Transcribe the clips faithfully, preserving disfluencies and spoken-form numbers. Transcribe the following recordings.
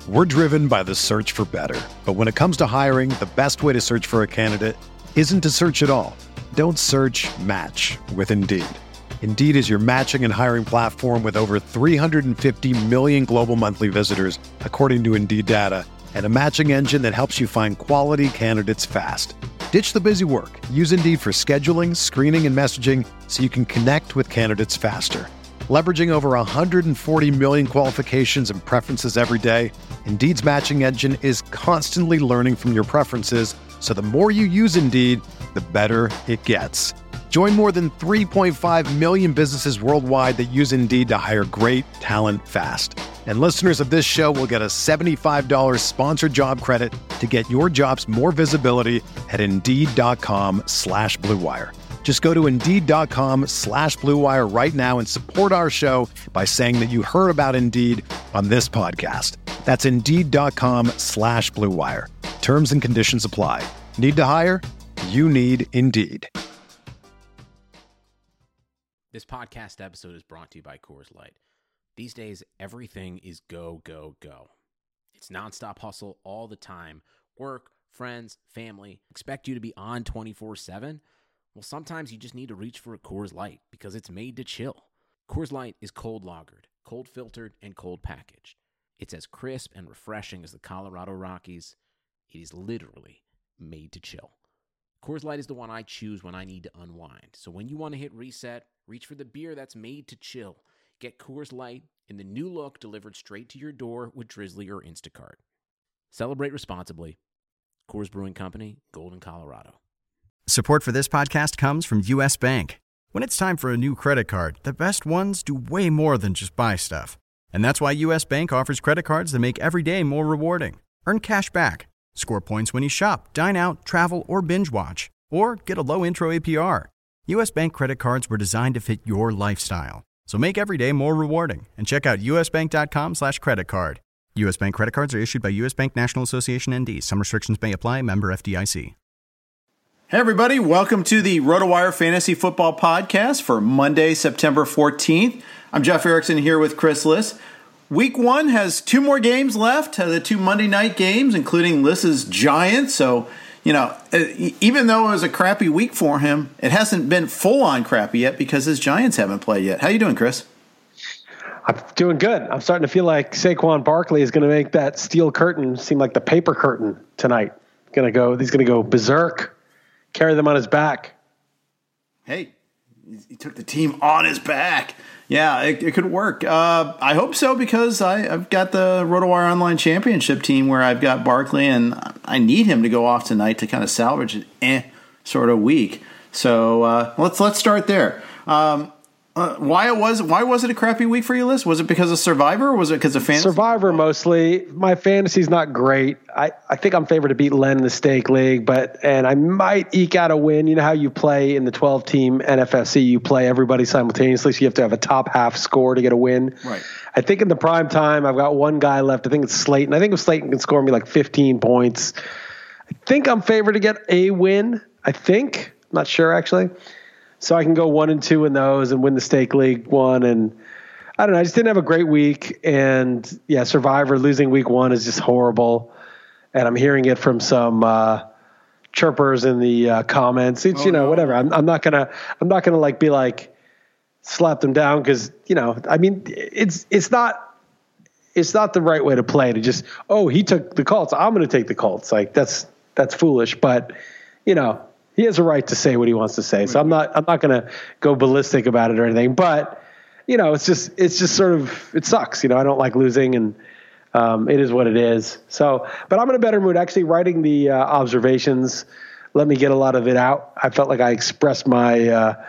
We're driven by the search for better. But when it comes to hiring, the best way to search for a candidate isn't to search at all. Don't search, match with Indeed. Indeed is your matching and hiring platform with over three hundred fifty million global monthly visitors, according to Indeed data, and a matching engine that helps you find quality candidates fast. Ditch the busy work. Use Indeed for scheduling, screening, and messaging so you can connect with candidates faster. Leveraging over one hundred forty million qualifications and preferences every day, Indeed's matching engine is constantly learning from your preferences, so the more you use Indeed, the better it gets. Join more than three point five million businesses worldwide that use Indeed to hire great talent fast. And listeners of this show will get a seventy-five dollars sponsored job credit to get your jobs more visibility at Indeed.com slash Blue Wire. Just go to Indeed.com slash Blue Wire right now and support our show by saying that you heard about Indeed on this podcast. That's Indeed.com slash Blue Wire. Terms and conditions apply. Need to hire? You need Indeed. This podcast episode is brought to you by Coors Light. These days, everything is go, go, go. It's nonstop hustle all the time. Work, friends, family, expect you to be on twenty-four seven. Well, sometimes you just need to reach for a Coors Light because it's made to chill. Coors Light is cold lagered, cold filtered, and cold packaged. It's as crisp and refreshing as the Colorado Rockies. It is literally made to chill. Coors Light is the one I choose when I need to unwind. So when you want to hit reset, reach for the beer that's made to chill. Get Coors Light in the new look delivered straight to your door with Drizzly or Instacart. Celebrate responsibly. Coors Brewing Company, Golden, Colorado. Support for this podcast comes from U S. Bank. When it's time for a new credit card, the best ones do way more than just buy stuff. And that's why U S. Bank offers credit cards that make every day more rewarding. Earn cash back, score points when you shop, dine out, travel, or binge watch, or get a low intro A P R. U S. Bank credit cards were designed to fit your lifestyle. So make every day more rewarding and check out usbank.com slash credit card. U S. Bank credit cards are issued by U S. Bank National Association N D. Some restrictions may apply. Member F D I C. Hey everybody, welcome to the RotoWire Fantasy Football Podcast for Monday, September fourteenth. I'm Jeff Erickson here with Chris Liss. Week one has two more games left, uh, the two Monday night games, including Liss's Giants. So, you know, even though it was a crappy week for him, it hasn't been full-on crappy yet because his Giants haven't played yet. How you doing, Chris? I'm doing good. I'm starting to feel like Saquon Barkley is going to make that steel curtain seem like the paper curtain tonight. Going to go. He's going to go berserk. Carry them on his back. Hey, he took the team on his back. Yeah, it, it could work. Uh, I hope so because I, I've got the RotoWire Online Championship team where I've got Barkley, and I need him to go off tonight to kind of salvage an eh sort of week. So uh, let's let's start there. Um, uh, why it was why was it a crappy week for you, Liz? Was it because of Survivor or was it because of fantasy? Survivor mostly. My fantasy's not great. I, I think I'm favored to beat Len in the stake league, but and I might eke out a win. You know how you play in the twelve team N F F C, you play everybody simultaneously, so you have to have a top half score to get a win. Right. I think in the prime time, I've got one guy left. I think it's Slayton. I think if Slayton can score me like fifteen points, I think I'm favored to get a win. I think. I'm not sure actually. So I can go one and two in those and win the stake league one. And I don't know. I just didn't have a great week. And yeah, Survivor losing week one is just horrible. And I'm hearing it from some uh, chirpers in the uh, comments. It's, oh, you know, no. whatever. I'm, I'm not going to, I'm not going to like be like slap them down. Cause you know, I mean, it's, it's not, it's not the right way to play to just, oh, he took the Colts. I'm going to take the Colts. Like that's, that's foolish, but you know, he has a right to say what he wants to say. So I'm not I'm not going to go ballistic about it or anything. But, you know, it's just it's just sort of it sucks. You know, I don't like losing, and um, it is what it is. So, but I'm in a better mood. Actually, writing the uh, observations let me get a lot of it out. I felt like I expressed my uh,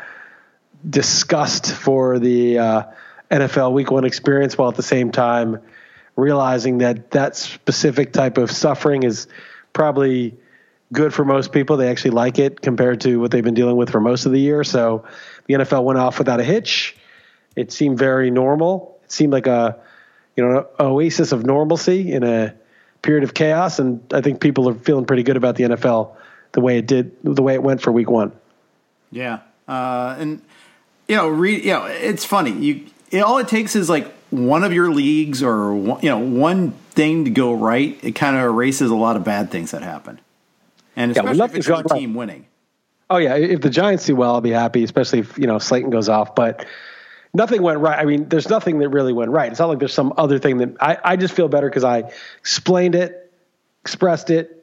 disgust for the uh, N F L Week One experience, while at the same time realizing that that specific type of suffering is probably good for most people. They actually like it compared to what they've been dealing with for most of the year. So the N F L went off without a hitch. It seemed very normal. It seemed like a, you know, an oasis of normalcy in a period of chaos. And I think people are feeling pretty good about the N F L, the way it did, the way it went for week one. Yeah. Uh, and, you know, re, you know, it's funny. You, it, all it takes is like one of your leagues or one, you know one thing to go right, it kind of erases a lot of bad things that happen, and especially yeah, well, if it's your right. team winning. Oh yeah, if the Giants do well, I'll be happy, especially if you know Slayton goes off. But nothing went right. I mean, there's nothing that really went right. It's not like there's some other thing that I, I just feel better because I explained it, expressed it,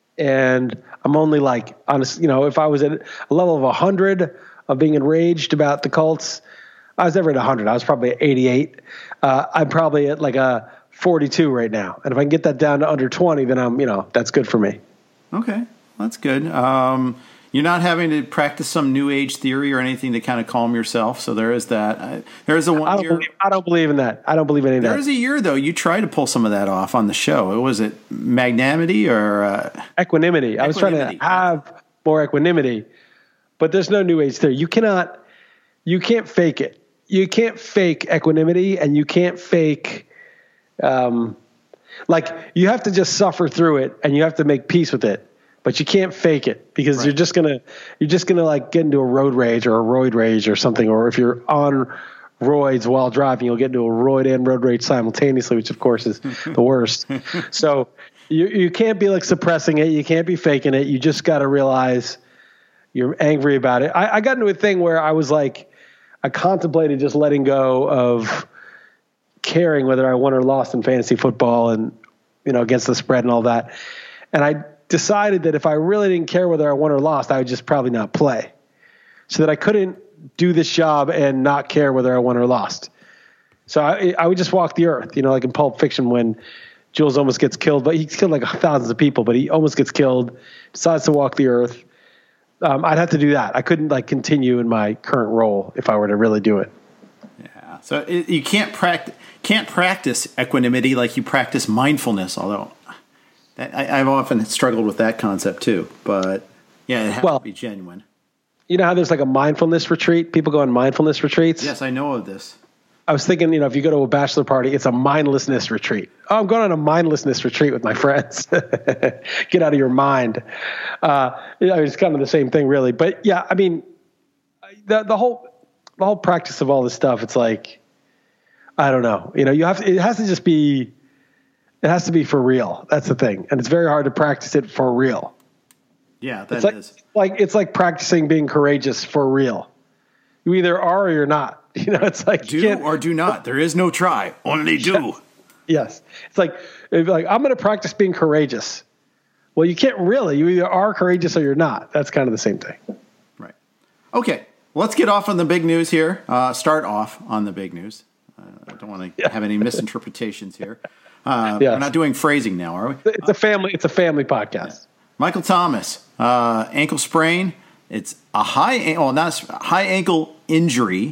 and I'm only like honest. You know, if I was at a level of a hundred of being enraged about the Colts, I was never at a hundred. I was probably at eighty-eight. Uh, I'm probably at like a forty-two right now. And if I can get that down to under twenty, then I'm, you know, that's good for me. Okay, that's good. Um, You're not having to practice some new age theory or anything to kind of calm yourself. So there is that. Uh, there is a one I don't year. Believe, I don't believe in that. I don't believe in any of that. There was a year though. You tried to pull some of that off on the show. Was it magnanimity or uh, equanimity? I was trying to have more equanimity, but there's no new age theory. You cannot. You can't fake it. You can't fake equanimity, and you can't fake. Um, like you have to just suffer through it, and you have to make peace with it. But you can't fake it because right. you're just gonna you're just gonna like get into a road rage or a roid rage or something. Or if you're on roids while driving, you'll get into a roid and road rage simultaneously, which of course is the worst. So you you can't be like suppressing it. You can't be faking it. You just got to realize you're angry about it. I, I got into a thing where I was like, I contemplated just letting go of caring whether I won or lost in fantasy football and you know against the spread and all that, and I. decided that if I really didn't care whether I won or lost, I would just probably not play. So that I couldn't do this job and not care whether I won or lost. So I, I would just walk the earth, you know, like in Pulp Fiction when Jules almost gets killed, but he's killed like thousands of people, but he almost gets killed, decides to walk the earth. Um, I'd have to do that. I couldn't like continue in my current role if I were to really do it. Yeah. So it, you can't practice, can't practice equanimity like you practice mindfulness, although I, I've often struggled with that concept too, but yeah, it has well, to be genuine. You know how there's like a mindfulness retreat? People go on mindfulness retreats? Yes, I know of this. I was thinking, you know, if you go to a bachelor party, it's a mindlessness retreat. Oh, I'm going on a mindlessness retreat with my friends. Get out of your mind. Uh, you know, it's kind of the same thing, really. But yeah, I mean, the the whole the whole practice of all this stuff, it's like, I don't know. You know, you have to, it has to just be. It has to be for real. That's the thing. And it's very hard to practice it for real. Yeah, that it's like, is. Like, it's like practicing being courageous for real. You either are or you're not. You know, it's like. Do or do not. There is no try. Only do. Yes. It's like, it's like I'm going to practice being courageous. Well, you can't really. You either are courageous or you're not. That's kind of the same thing. Right. Okay. Let's get off on the big news here. Uh, start off on the big news. Uh, I don't want to yeah. have any misinterpretations here. Uh, yes. We're not doing phrasing now, are we? It's a family. It's a family podcast. Yeah. Michael Thomas, uh, ankle sprain. It's a high, well, not a high ankle injury,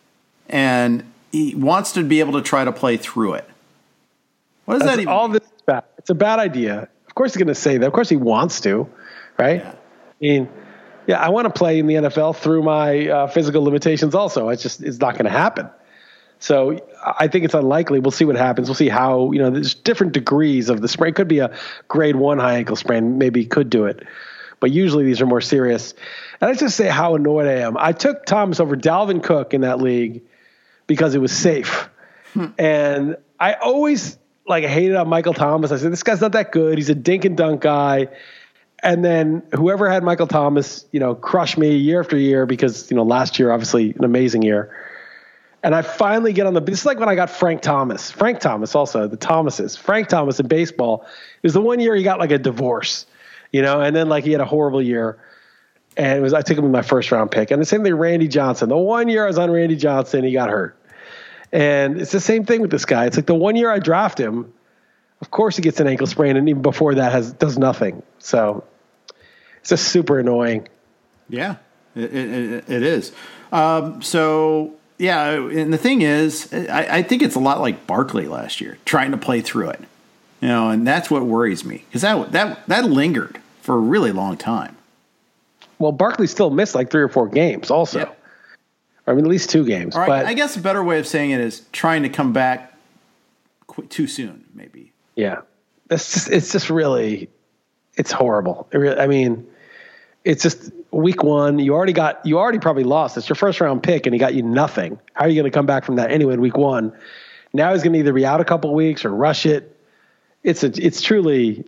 and he wants to be able to try to play through it. What does That's that even? All mean? this is bad. It's a bad idea. Of course, he's going to say that. Of course, he wants to, right? Yeah. I mean, yeah, I want to play in the N F L through my uh, physical limitations. Also, it's just it's not going to happen. So I think it's unlikely. We'll see what happens. We'll see how, you know, there's different degrees of the sprain. It could be a grade one high ankle sprain. Maybe he could do it. But usually these are more serious. And I just say how annoyed I am. I took Thomas over Dalvin Cook in that league because it was safe. Hmm. And I always like hated on Michael Thomas. I said, this guy's not that good. He's a dink and dunk guy. And then whoever had Michael Thomas, you know, crushed me year after year because, you know, last year, obviously an amazing year. And I finally get on the – this is like when I got Frank Thomas. Frank Thomas also, the Thomases. Frank Thomas in baseball. It was the one year he got like a divorce, you know, and then like he had a horrible year. And it was I took him in my first round pick. And the same thing, Randy Johnson. The one year I was on Randy Johnson, he got hurt. And it's the same thing with this guy. It's like the one year I draft him, of course he gets an ankle sprain, and even before that has does nothing. So it's just super annoying. Yeah, it, it, it is. Um, so – Yeah, and the thing is, I, I think it's a lot like Barkley last year, trying to play through it, you know, and that's what worries me because that that that lingered for a really long time. Well, Barkley still missed like three or four games, also. Yep. I mean, at least two games. All right, but I guess a better way of saying it is trying to come back qu- too soon, maybe. Yeah, it's just it's just really, it's horrible. It really, I mean, it's just. Week one, you already got, you already probably lost. It's your first round pick and he got you nothing. How are you going to come back from that anyway in week one? Now he's going to either be out a couple weeks or rush it. It's a, it's truly,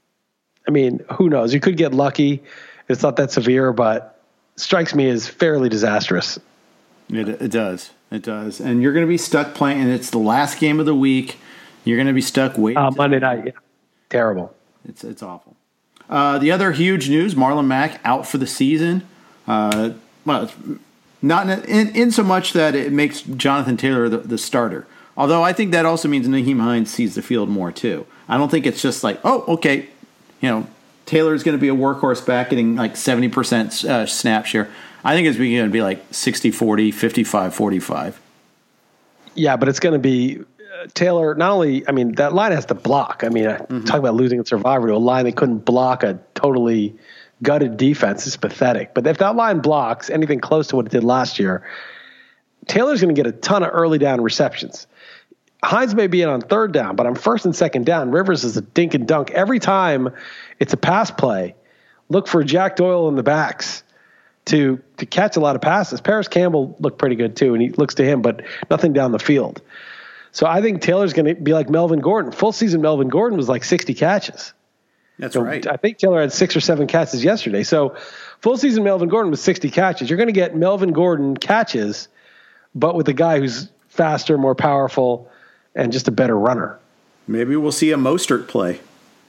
I mean, who knows? You could get lucky. It's not that severe, but strikes me as fairly disastrous. It, it does. It does. And you're going to be stuck playing, and it's the last game of the week. You're going to be stuck waiting. Uh, Monday night, yeah. Terrible. It's it's awful. Uh, the other huge news, Marlon Mack out for the season. Uh, well, it's not in, in, in so much that it makes Jonathan Taylor the, the starter. Although I think that also means Nyheim Hines sees the field more too. I don't think it's just like, oh, okay, you know, Taylor's going to be a workhorse back getting like seventy percent uh, snap share. I think it's going to be like sixty forty, fifty-five forty-five. Yeah, but it's going to be uh, Taylor. Not only, I mean, that line has to block. I mean, mm-hmm. talk about losing a survivor to a line that couldn't block a totally gutted defense is pathetic. But if that line blocks anything close to what it did last year, Taylor's going to get a ton of early down receptions. Hines may be in on third down, but on first and second down, Rivers is a dink and dunk. Every time it's a pass play, look for Jack Doyle in the backs to to catch a lot of passes. Paris Campbell looked pretty good too, and he looks to him, but nothing down the field. So I think Taylor's going to be like Melvin Gordon. Full season Melvin Gordon was like sixty catches. That's so right. I think Taylor had six or seven catches yesterday. So full season Melvin Gordon was sixty catches. You're going to get Melvin Gordon catches, but with a guy who's faster, more powerful, and just a better runner. Maybe we'll see a Mostert play.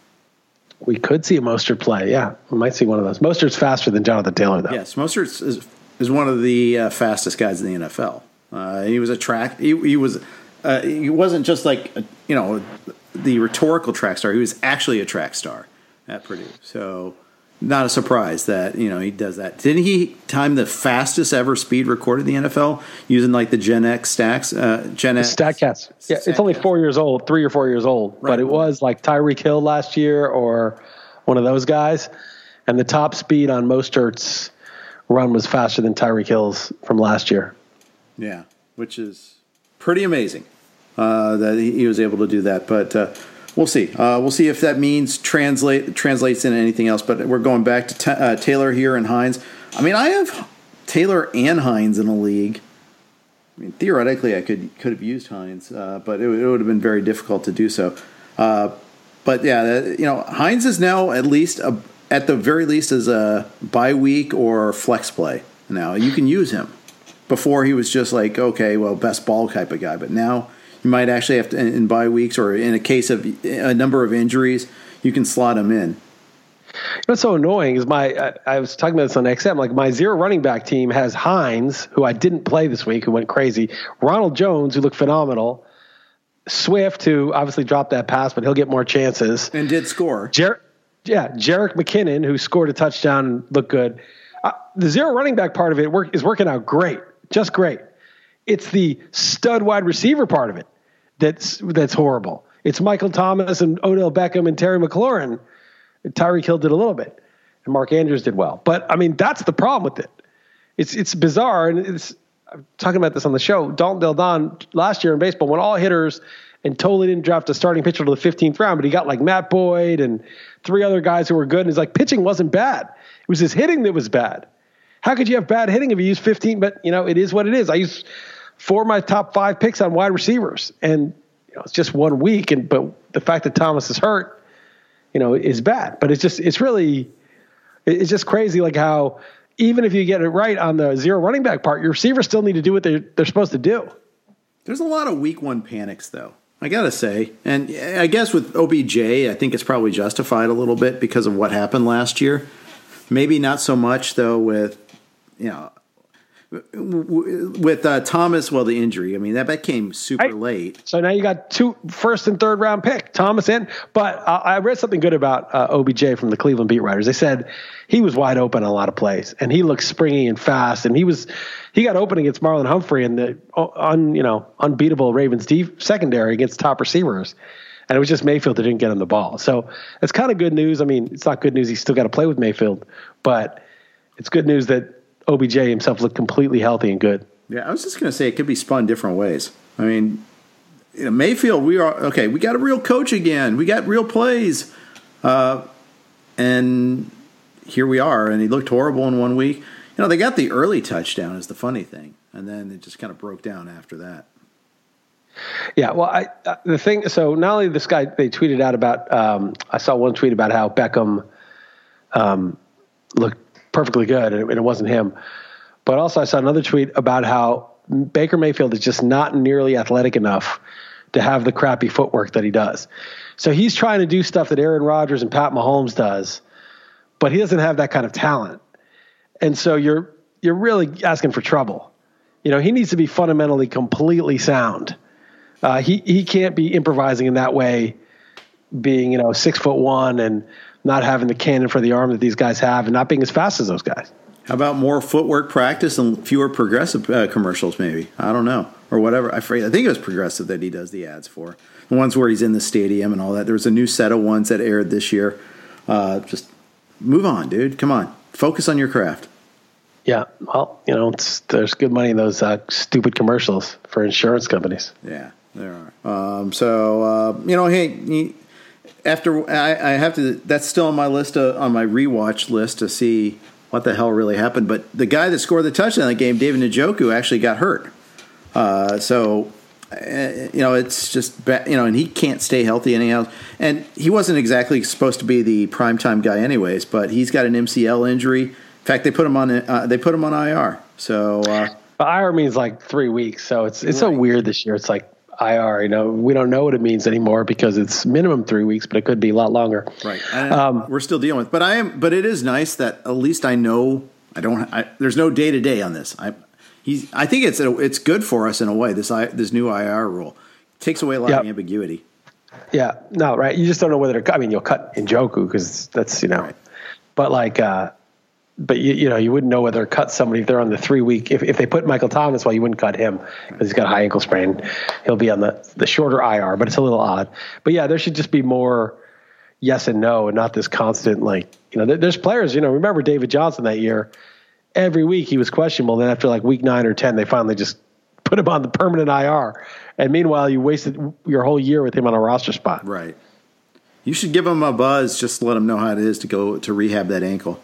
We could see a Mostert play, yeah. We might see one of those. Mostert's faster than Jonathan Taylor, though. Yes, Mostert is, is one of the uh, fastest guys in the N F L. Uh, he was a track. He, he was. Uh, he wasn't just like a, you know the rhetorical track star. He was actually a track star at Purdue. So not a surprise that you know he does that. Didn't he time the fastest ever speed recorded in the N F L using like the Gen X stacks? Uh, Gen X Statcast. Yeah, it's only four years old, three or four years old, right. But it was like Tyreek Hill last year or one of those guys, and the top speed on Mostert's run was faster than Tyreek Hill's from last year. Yeah, which is pretty amazing uh, that he was able to do that, but. Uh, We'll see. Uh, we'll see if that means translate translates into anything else. But we're going back to t- uh, Taylor here and Hines. I mean, I have Taylor and Hines in the league. I mean, theoretically, I could could have used Hines, uh, but it, it would have been very difficult to do so. Uh, but yeah, you know, Hines is now at least a, at the very least as a bye week or flex play. Now you can use him. Before he was just like, okay, well, best ball type of guy, but now. You might actually have to, in bye weeks or in a case of a number of injuries, you can slot him in. What's so annoying is my, I, I was talking about this on X M, like my zero running back team has Hines, who I didn't play this week, who went crazy, Ronald Jones, who looked phenomenal, Swift, who obviously dropped that pass, but he'll get more chances. And did score. Jer- yeah, Jerick McKinnon, who scored a touchdown and looked good. Uh, the zero running back part of it work, is working out great, just great. It's the stud wide receiver part of it that's that's horrible. It's Michael Thomas and Odell Beckham and Terry McLaurin. Tyreek Hill did a little bit, and Mark Andrews did well. But I mean, that's the problem with it. It's it's bizarre, and it's I'm talking about this on the show. Dalton Del Don last year in baseball went all hitters and totally didn't draft a starting pitcher till the fifteenth round, but he got like Matt Boyd and three other guys who were good. And he's like, pitching wasn't bad. It was his hitting that was bad. How could you have bad hitting if you use fifteen? But you know, it is what it is. I use four of my top five picks on wide receivers, and you know, it's just one week. And but the fact that Thomas is hurt, you know, is bad. But it's just it's really it's just crazy, like how even if you get it right on the zero running back part, your receivers still need to do what they're they're supposed to do. There's a lot of week one panics, though. I gotta say, and I guess with O B J, I think it's probably justified a little bit because of what happened last year. Maybe not so much though with you know. With uh, Thomas, well, the injury. I mean, that, that came super right. late. So now you got two first and third round pick, Thomas in. But uh, I read something good about uh, O B J from the Cleveland beat writers. They said he was wide open on a lot of plays, and he looked springy and fast. And he was he got open against Marlon Humphrey in the un, you know unbeatable Ravens deep secondary against top receivers. And it was just Mayfield that didn't get him the ball. So it's kind of good news. I mean, it's not good news. He's still got to play with Mayfield, but it's good news that O B J himself looked completely healthy and good. Yeah, I was just going to say it could be spun different ways. I mean, you know, Mayfield, we are okay. We got a real coach again. We got real plays, uh, and here we are. And he looked horrible in one week. You know, they got the early touchdown is the funny thing, and then it just kind of broke down after that. Yeah, well, I, uh, the thing, so not only this guy, they tweeted out about, um, I saw one tweet about how Beckham um, looked perfectly good, and it, and it wasn't him. But also I saw another tweet about how Baker Mayfield is just not nearly athletic enough to have the crappy footwork that he does. So he's trying to do stuff that Aaron Rodgers and Pat Mahomes does, but he doesn't have that kind of talent. And so you're you're really asking for trouble. You know, he needs to be fundamentally completely sound. Uh, he he can't be improvising in that way, being, you know, six foot one and not having the cannon for the arm that these guys have and not being as fast as those guys. How about more footwork practice and fewer Progressive uh, commercials, maybe? I don't know. Or whatever. I, I think it was Progressive that he does the ads for. The ones where he's in the stadium and all that. There was a new set of ones that aired this year. Uh, just move on, dude. Come on. Focus on your craft. Yeah, well, you know, it's, there's good money in those uh, stupid commercials for insurance companies. Yeah, there are. Um, so, uh, you know, hey, after I, I have to, that's still on my list, uh, on my rewatch list to see what the hell really happened. But the guy that scored the touchdown in that game, David Njoku, actually got hurt. Uh, so, uh, you know, it's just, you know, and he can't stay healthy anyhow. And he wasn't exactly supposed to be the primetime guy anyways, but he's got an M C L injury. In fact, they put him on uh, they put him on I R. So uh, I R means like three weeks. So it's it's right. So weird this year. It's like I R. You know, we don't know what it means anymore because it's minimum three weeks, but it could be a lot longer. Right. Um, we're still dealing with. But I am. But it is nice that at least I know I don't. I, there's no day to day on this. I he's. I think it's a, it's good for us in a way. This I, this new I R rule takes away a lot yep. of ambiguity. Yeah. No. Right. You just don't know whether to. I mean, you'll cut Njoku because that's you know. Right. But like. Uh, But, you, you know, you wouldn't know whether to cut somebody if they're on the three-week. If, if they put Michael Thomas, well, you wouldn't cut him because he's got a high ankle sprain. He'll be on the, the shorter I R, but it's a little odd. But, yeah, there should just be more yes and no and not this constant, like, you know, there, there's players, you know, remember David Johnson that year. Every week he was questionable. Then after, like, week nine or ten, they finally just put him on the permanent I R. And meanwhile, you wasted your whole year with him on a roster spot. Right. You should give him a buzz just to let him know how it is to go to rehab that ankle.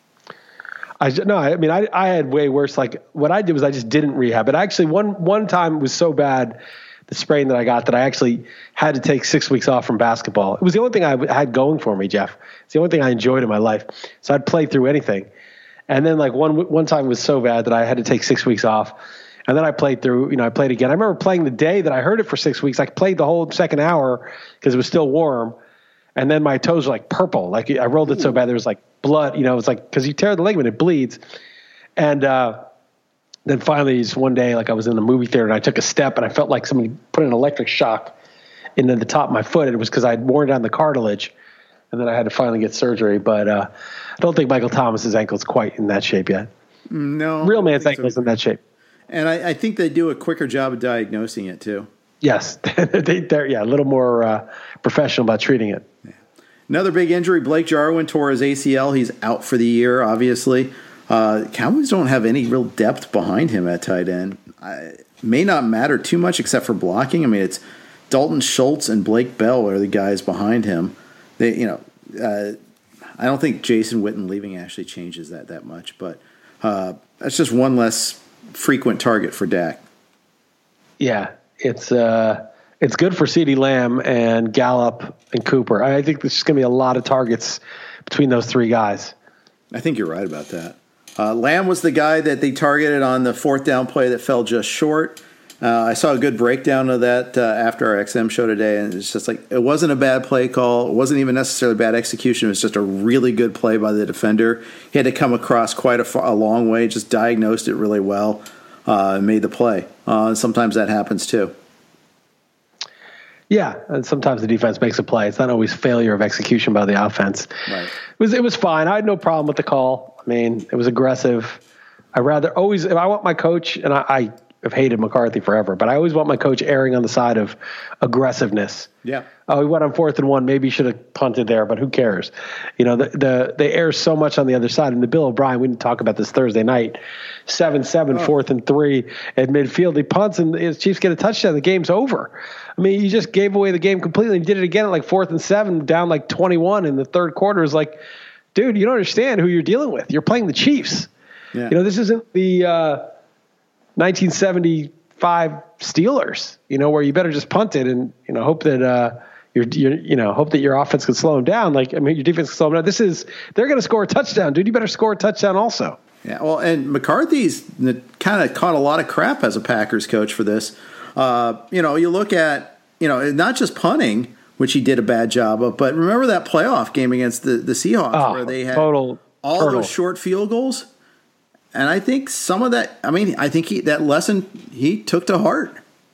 I no, I mean, I, I had way worse. Like what I did was I just didn't rehab. But actually, one one time was so bad, the sprain that I got, that I actually had to take six weeks off from basketball. It was the only thing I had going for me, Jeff. It's the only thing I enjoyed in my life. So I'd play through anything. And then like one one time was so bad that I had to take six weeks off. And then I played through. You know, I played again. I remember playing the day that I heard it for six weeks. I played the whole second hour because it was still warm. And then my toes were like purple. Like I rolled it so bad there was like blood. You know, it's like because you tear the ligament, it bleeds. And uh, then finally, just one day, like I was in the movie theater and I took a step and I felt like somebody put an electric shock into the top of my foot. And it was because I had worn down the cartilage, and then I had to finally get surgery. But uh, I don't think Michael Thomas's ankle's quite in that shape yet. No, real man's ankle's so. in that shape. And I, I think they do a quicker job of diagnosing it too. Yes, they, they're yeah a little more uh, professional about treating it. Yeah. Another big injury, Blake Jarwin tore his A C L. He's out for the year, obviously. Uh, Cowboys don't have any real depth behind him at tight end. I, may not matter too much except for blocking. I mean, it's Dalton Schultz and Blake Bell are the guys behind him. They, you know, uh, I don't think Jason Witten leaving actually changes that that much, but uh, that's just one less frequent target for Dak. Yeah, it's uh, it's good for CeeDee Lamb and Gallup and Cooper. I think there's going to be a lot of targets between those three guys. I think you're right about that. Uh, Lamb was the guy that they targeted on the fourth down play that fell just short. Uh, I saw a good breakdown of that uh, after our X M show today, and it's just like it wasn't a bad play call. It wasn't even necessarily bad execution. It was just a really good play by the defender. He had to come across quite a, far, a long way, just diagnosed it really well, uh, and made the play. Uh, sometimes that happens too. Yeah, and sometimes the defense makes a play. It's not always failure of execution by the offense. Right. It was it was fine. I had no problem with the call. I mean, it was aggressive. I rather always if I want my coach, and I, I have hated McCarthy forever, but I always want my coach erring on the side of aggressiveness. Yeah. Oh, he went on fourth and one. Maybe he should have punted there, but who cares? You know, the, the they err so much on the other side. And the Bill O'Brien, we didn't talk about this Thursday night. Seven seven, oh. fourth and three at midfield. He punts and his Chiefs get a touchdown. The game's over. I mean, you just gave away the game completely. He did it again at like fourth and seven, down like twenty-one in the third quarter. It's like, dude, you don't understand who you're dealing with. You're playing the Chiefs. Yeah. You know, this isn't the uh, nineteen seventy five Steelers, you know, where you better just punt it and, you know, hope that, uh, you're, you're, you know, hope that your offense can slow them down. Like, I mean, your defense can slow them down. This is, they're going to score a touchdown, dude. You better score a touchdown also. Yeah. Well, and McCarthy's kind of caught a lot of crap as a Packers coach for this. Uh, you know, you look at, you know, not just punting, which he did a bad job of, but remember that playoff game against the, the Seahawks oh, where they had total, all total. those short field goals? And I think some of that, I mean, I think he, that lesson he took to heart.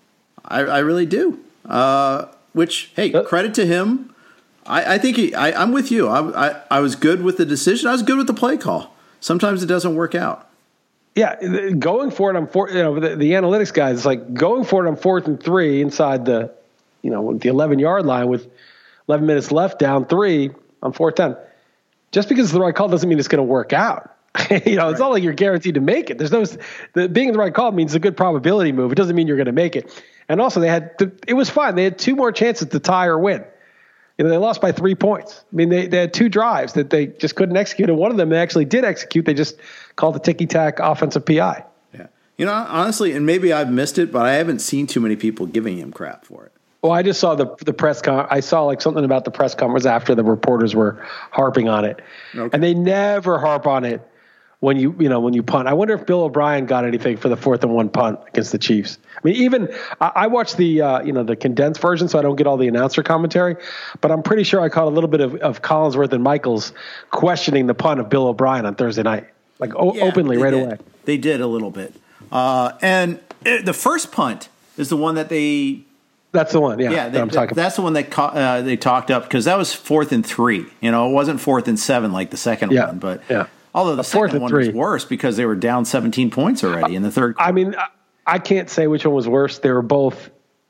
I, I really do. Uh, which, hey, credit to him. I, I think he, I, I'm with you. I, I, I was good with the decision. I was good with the play call. Sometimes it doesn't work out. Yeah, going for it on four, you know, the, the analytics guys, it's like going for it on fourth and three inside the, you know, the eleven yard line with eleven minutes left, down three on fourth ten. Just because it's the right call doesn't mean it's going to work out. you know, it's not like you're guaranteed to make it. There's no, the, being the right call means a good probability move. It doesn't mean you're going to make it. And also they had, to, it was fine. They had two more chances to tie or win. You know, they lost by three points. I mean, they, they had two drives that they just couldn't execute. And one of them they actually did execute. They just called the ticky-tack offensive P I. Yeah. You know, honestly, and maybe I've missed it, but I haven't seen too many people giving him crap for it. Well, I just saw the the press con. I saw like something about the press conference after the reporters were harping on it, okay. And they never harp on it when you you know when you punt. I wonder if Bill O'Brien got anything for the fourth and one punt against the Chiefs. I mean, even I, I watched the uh, you know the condensed version, so I don't get all the announcer commentary. But I'm pretty sure I caught a little bit of, of Collinsworth and Michaels questioning the punt of Bill O'Brien on Thursday night, like o- yeah, openly right did. away. They did a little bit, uh, and it, the first punt is the one that they. That's the one, yeah. Yeah, they, that I'm talking that's the one that uh, they talked up because that was fourth and three. You know, it wasn't fourth and seven like the second yeah, one, but yeah. although the A fourth second and one three. was worse because they were down seventeen points already in the third. I mean, I, I can't say which one was worse. They were both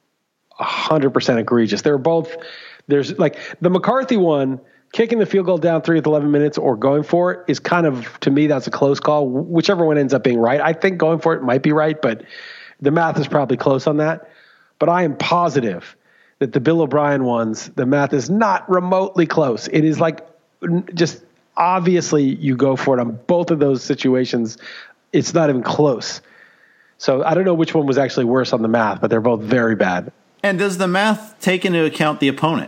one hundred percent egregious. They were both. There's like the McCarthy one, kicking the field goal down three with eleven minutes or going for it is kind of, to me, that's a close call. Whichever one ends up being right. I think going for it might be right, but the math is probably close on that. But I am positive that the Bill O'Brien ones, the math is not remotely close. It is like just obviously you go for it on both of those situations. It's not even close. So I don't know which one was actually worse on the math, but they're both very bad. And does the math take into account the opponent?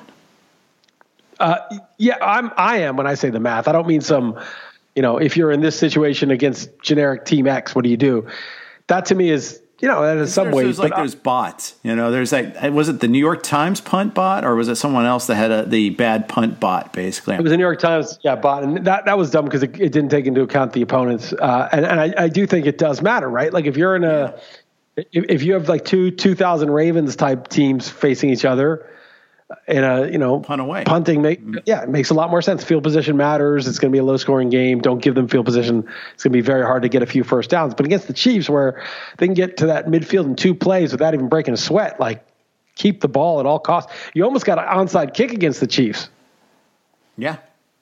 Uh, yeah, I'm, I am when I say the math. I don't mean some, you know, if you're in this situation against generic team X, what do you do? That to me is, you know, that in some there's, ways. There's like but there's bots. You know, there's like, was it the New York Times punt bot or was it someone else that had a, the bad punt bot, basically? It was the New York Times, yeah, bot. And that, that was dumb because it, it didn't take into account the opponents. Uh, and and I, I do think it does matter, right? Like if you're in a, yeah. if, if you have like two two thousand Ravens type teams facing each other in a, you know, punt away. punting, make, yeah, it makes a lot more sense. Field position matters. It's going to be a low scoring game. Don't give them field position. It's going to be very hard to get a few first downs. But against the Chiefs, where they can get to that midfield in two plays without even breaking a sweat, like keep the ball at all costs. You almost got an onside kick against the Chiefs. Yeah.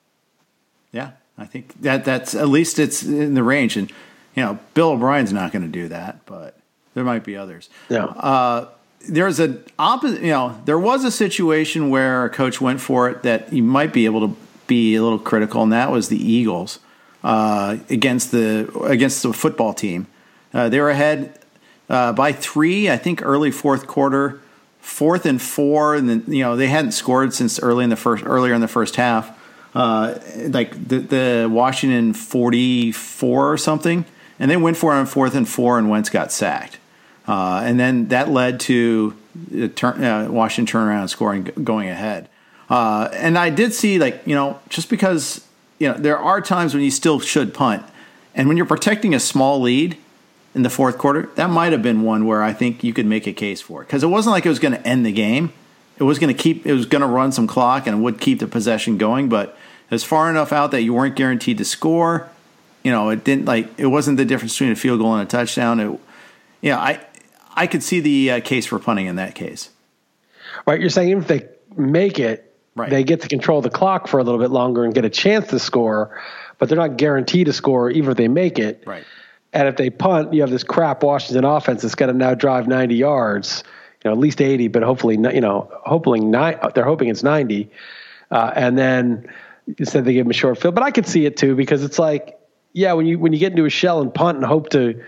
Yeah. I think that that's, at least it's in the range. And, you know, Bill O'Brien's not going to do that, but there might be others. Yeah. Uh, There's an opposite, you know, there was a situation where a coach went for it that you might be able to be a little critical, and that was the Eagles uh, against the against the football team. Uh, they were ahead uh, by three, I think, early fourth quarter, fourth and four, and then you know they hadn't scored since early in the first earlier in the first half, uh, like the, the Washington forty-four or something, and they went for it on fourth and four, and Wentz got sacked. Uh, and then that led to uh, turn, uh, Washington turnaround and scoring, going ahead. Uh, and I did see, like, you know, just because, you know, there are times when you still should punt. And when you're protecting a small lead in the fourth quarter, that might have been one where I think you could make a case for it. Because it wasn't like it was going to end the game. It was going to keep, it was going to run some clock and it would keep the possession going. But it was far enough out that you weren't guaranteed to score. You know, it didn't, like, it wasn't the difference between a field goal and a touchdown. It, you know, I, I could see the uh, case for punting in that case. Right. You're saying if they make it, right, they get to control the clock for a little bit longer and get a chance to score, but they're not guaranteed to score even if they make it. Right. And if they punt, you have this crap Washington offense that's got to now drive ninety yards, you know, at least eighty, but hopefully, you know, hopefully nine, they're hoping it's ninety. Uh, and then instead they give them a short field, but I could see it too, because it's like, yeah, when you, when you get into a shell and punt and hope to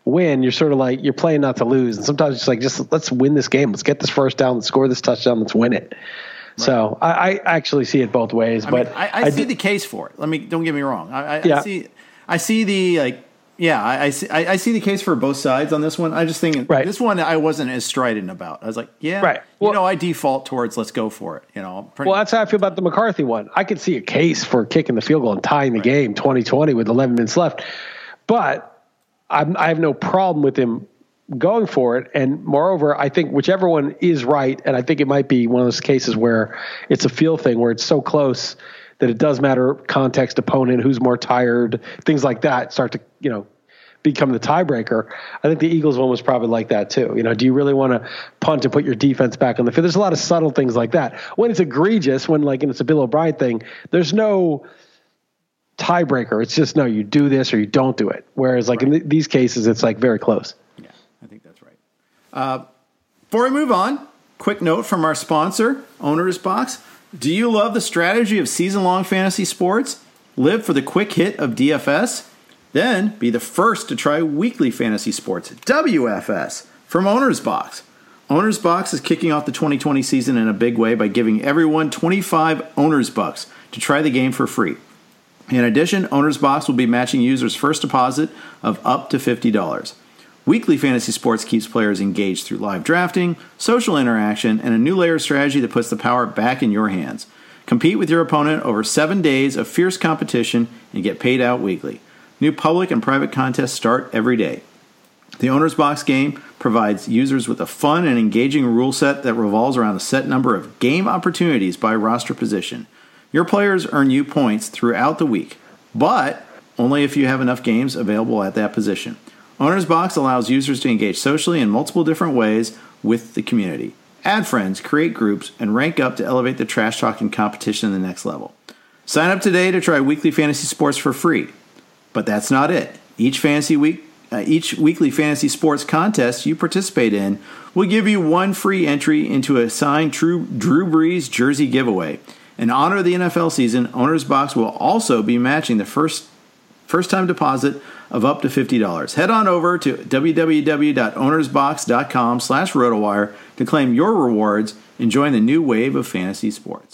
win, you're sort of like, you're playing not to lose. And sometimes it's like, just let's win this game. Let's get this first down. Let's score this touchdown. Let's win it. Right. So I, I actually see it both ways, I but mean, I, I, I see d- the case for it. Let me, don't get me wrong. I, I, yeah. I see, I see the, like, yeah, I, I see, I, I see the case for both sides on this one. I just think right. this one I wasn't as strident about. I was like, yeah, right. well, you know, I default towards let's go for it. You know, pretty well, that's how I feel about the McCarthy one. I could see a case for kicking the field goal and tying the right. game twenty twenty with eleven minutes left, but I'm, I have no problem with him going for it. And moreover, I think whichever one is right, and I think it might be one of those cases where it's a feel thing where it's so close that it does matter, context, opponent, who's more tired, things like that start to, you know, become the tiebreaker. I think the Eagles one was probably like that too. You know, do you really want to punt and put your defense back on the field? There's a lot of subtle things like that. When it's egregious, when like, and it's a Bill O'Brien thing, there's no tiebreaker. It's just, no, you do this or you don't do it. Whereas like right. in th- these cases, it's like very close. Yeah, I think that's right. Uh, before we move on, quick note from our sponsor, Owner's Box. Do you love the strategy of season-long fantasy sports? Live for the quick hit of D F S? Then be the first to try weekly fantasy sports, W F S, from Owner's Box. Owner's Box is kicking off the twenty twenty season in a big way by giving everyone twenty-five Owner's Bucks to try the game for free. In addition, Owner's Box will be matching users' first deposit of up to fifty dollars. Weekly fantasy sports keeps players engaged through live drafting, social interaction, and a new layer of strategy that puts the power back in your hands. Compete with your opponent over seven days of fierce competition and get paid out weekly. New public and private contests start every day. The Owner's Box game provides users with a fun and engaging rule set that revolves around a set number of game opportunities by roster position. Your players earn you points throughout the week, but only if you have enough games available at that position. Owner's Box allows users to engage socially in multiple different ways with the community. Add friends, create groups, and rank up to elevate the trash talking competition to the next level. Sign up today to try weekly fantasy sports for free. But that's not it. Each fantasy week, uh, each weekly fantasy sports contest you participate in will give you one free entry into a signed Drew, Drew Brees jersey giveaway. In honor of the N F L season, Owner's Box will also be matching the first first-time deposit of up to fifty dollars. Head on over to www.ownersbox.com slash RotoWire to claim your rewards and join the new wave of fantasy sports.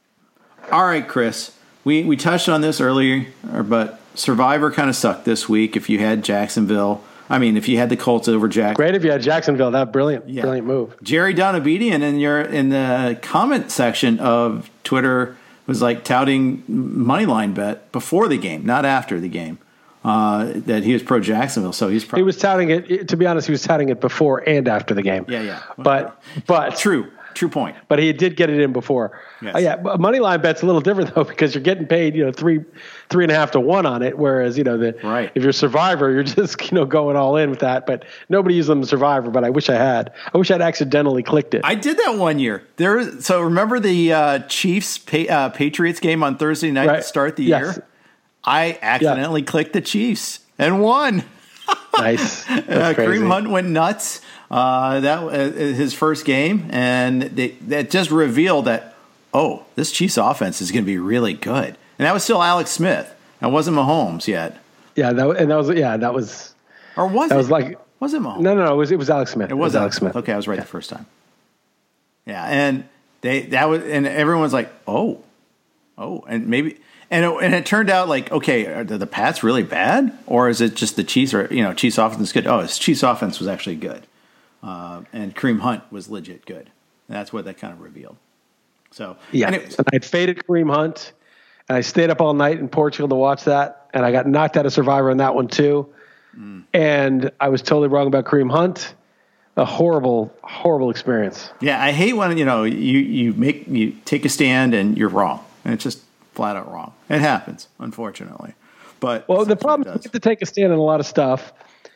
All right, Chris, we, we touched on this earlier, but Survivor kind of sucked this week if you had Jacksonville. I mean, if you had the Colts over Jack. Great if you had Jacksonville. That brilliant, yeah. brilliant move. Jerry Donabedian in your in the comment section of Twitter was like touting moneyline bet before the game, not after the game, uh, that he was pro Jacksonville. So he's probably, he was touting it. To be honest, he was touting it before and after the game. Yeah, yeah. But but true. True point. But he did get it in before. Yes. Uh, yeah, money line bet's a little different though because you're getting paid, you know, three, three and a half to one on it. Whereas you know the right. if you're Survivor, you're just you know going all in with that. But nobody uses them in Survivor. But I wish I had. I wish I'd accidentally clicked it. I did that one year. There. So remember the uh, Chiefs pa- uh, Patriots game on Thursday night right. to start the yes. year. I accidentally yeah. clicked the Chiefs and won. Nice. uh, Kareem Hunt went nuts. Uh, that was uh, his first game, and they, that just revealed that, oh, this Chiefs offense is going to be really good. And that was still Alex Smith. That wasn't Mahomes yet. Yeah, that and that was yeah, that was. Or was that it? was like was it Mahomes? No, no, no. It was it was Alex Smith. It was, it was Alex Alex Smith. Smith. Okay, I was right yeah. the first time. Yeah, and they that was and everyone's like, oh, oh, and maybe. And it, and it turned out like, okay, are the, the Pats really bad? Or is it just the Chiefs are, you know, Chiefs offense is good? Oh, his Chiefs offense was actually good. Uh, and Kareem Hunt was legit good. And that's what that kind of revealed. So, yeah. And it, and I faded Kareem Hunt, and I stayed up all night in Portugal to watch that. And I got knocked out of Survivor on that one too. Mm. And I was totally wrong about Kareem Hunt. A horrible, horrible experience. Yeah, I hate when, you know, you, you make you take a stand and you're wrong. And it's just flat out wrong. It happens, unfortunately. But well, the problem is you have to take a stand on a lot of stuff,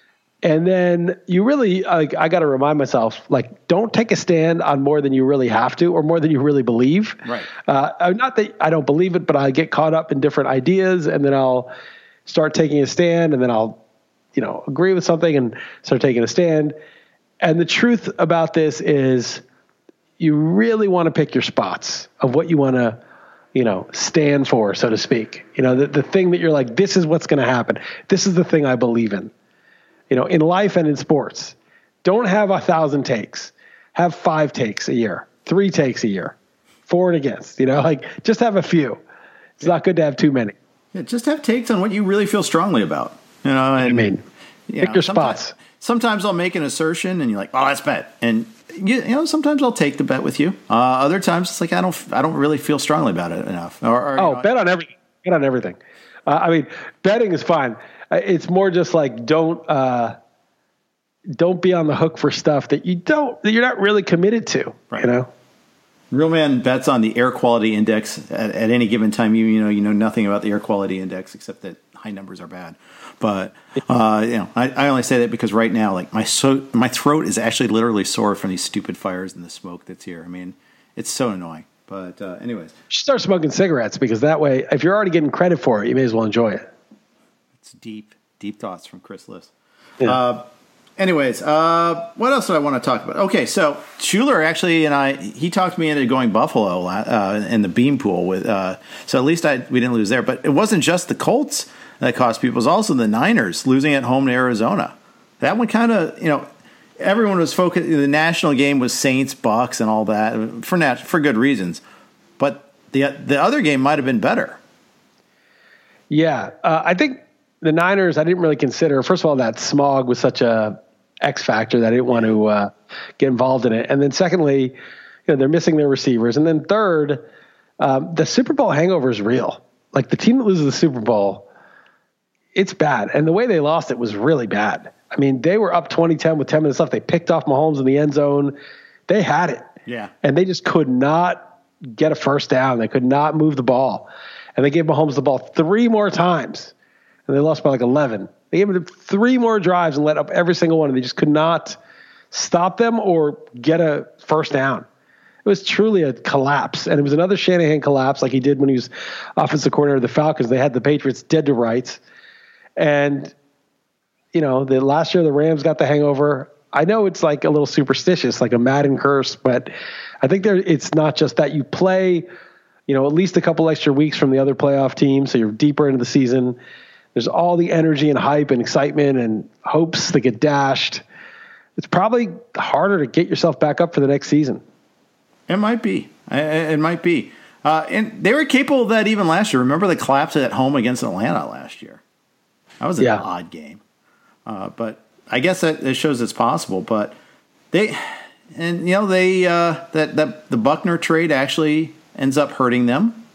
and then you really like. I got to remind myself, like, don't take a stand on more than you really have to, or more than you really believe. Right. Uh, not that I don't believe it, but I get caught up in different ideas, and then I'll start taking a stand, and then I'll, you know, agree with something and start taking a stand. And the truth about this is, you really want to pick your spots of what you want to, you know, stand for, so to speak. You know, the, the thing that you're like, this is what's going to happen. This is the thing I believe in. you know, in life and in sports. Don't have a thousand takes. Have five takes a year, three takes a year, for and against, you know, like just have a few. It's not good to have too many. Yeah, just have takes on what you really feel strongly about, you know, and I mean, you pick know, your sometimes, spots. Sometimes I'll make an assertion and you're like, oh, that's bet. And you, you know, sometimes I'll take the bet with you. Uh, other times it's like, I don't, I don't really feel strongly about it enough. Or, or, oh, you know, bet on everything. Bet on everything. Uh, I mean, betting is fine. It's more just like, don't, uh, don't be on the hook for stuff that you don't, that you're not really committed to, right. You know? Real Man bets on the air quality index at, at any given time. You, you know, you know nothing about the air quality index except that high numbers are bad. But, uh, you know, I, I only say that because right now, like my, so my throat is actually literally sore from these stupid fires and the smoke that's here. I mean, it's so annoying. But uh, anyways. You should start smoking cigarettes because that way, if you're already getting credit for it, you may as well enjoy it. It's deep, deep thoughts from Chris Liss. Yeah. Uh, anyways, uh, what else do I want to talk about? Okay, so Schuler actually and I, he talked me into going Buffalo uh, in the beam pool. with. Uh, so at least I we didn't lose there. But it wasn't just the Colts that cost people. It was also the Niners losing at home to Arizona. That one kind of, you know, everyone was focused. The national game was Saints, Bucks, and all that for nat- for good reasons. But the the other game might have been better. Yeah, uh, I think the Niners, I didn't really consider. First of all, that smog was such a X factor that I didn't want to uh, get involved in it. And then secondly, you know, they're missing their receivers. And then third, um, the Super Bowl hangover is real. Like the team that loses the Super Bowl, it's bad. And the way they lost it was really bad. I mean, they were up twenty ten with ten minutes left. They picked off Mahomes in the end zone. They had it. Yeah. And they just could not get a first down. They could not move the ball. And they gave Mahomes the ball three more times. And they lost by like eleven. They gave him three more drives and let up every single one. And they just could not stop them or get a first down. It was truly a collapse. And it was another Shanahan collapse like he did when he was offensive coordinator of the Falcons. They had the Patriots dead to rights. And, you know, the last year the Rams got the hangover. I know it's like a little superstitious, like a Madden curse, but I think there it's not just that. You play, you know, at least a couple extra weeks from the other playoff teams, so you're deeper into the season. There's all the energy and hype and excitement and hopes that get dashed. It's probably harder to get yourself back up for the next season. It might be. It might be. Uh, and they were capable of that even last year. Remember the collapse at home against Atlanta last year? That was an yeah. odd game. Uh, but I guess that, that shows it's possible. But they, and you know, they uh, that that the Buckner trade actually ends up hurting them.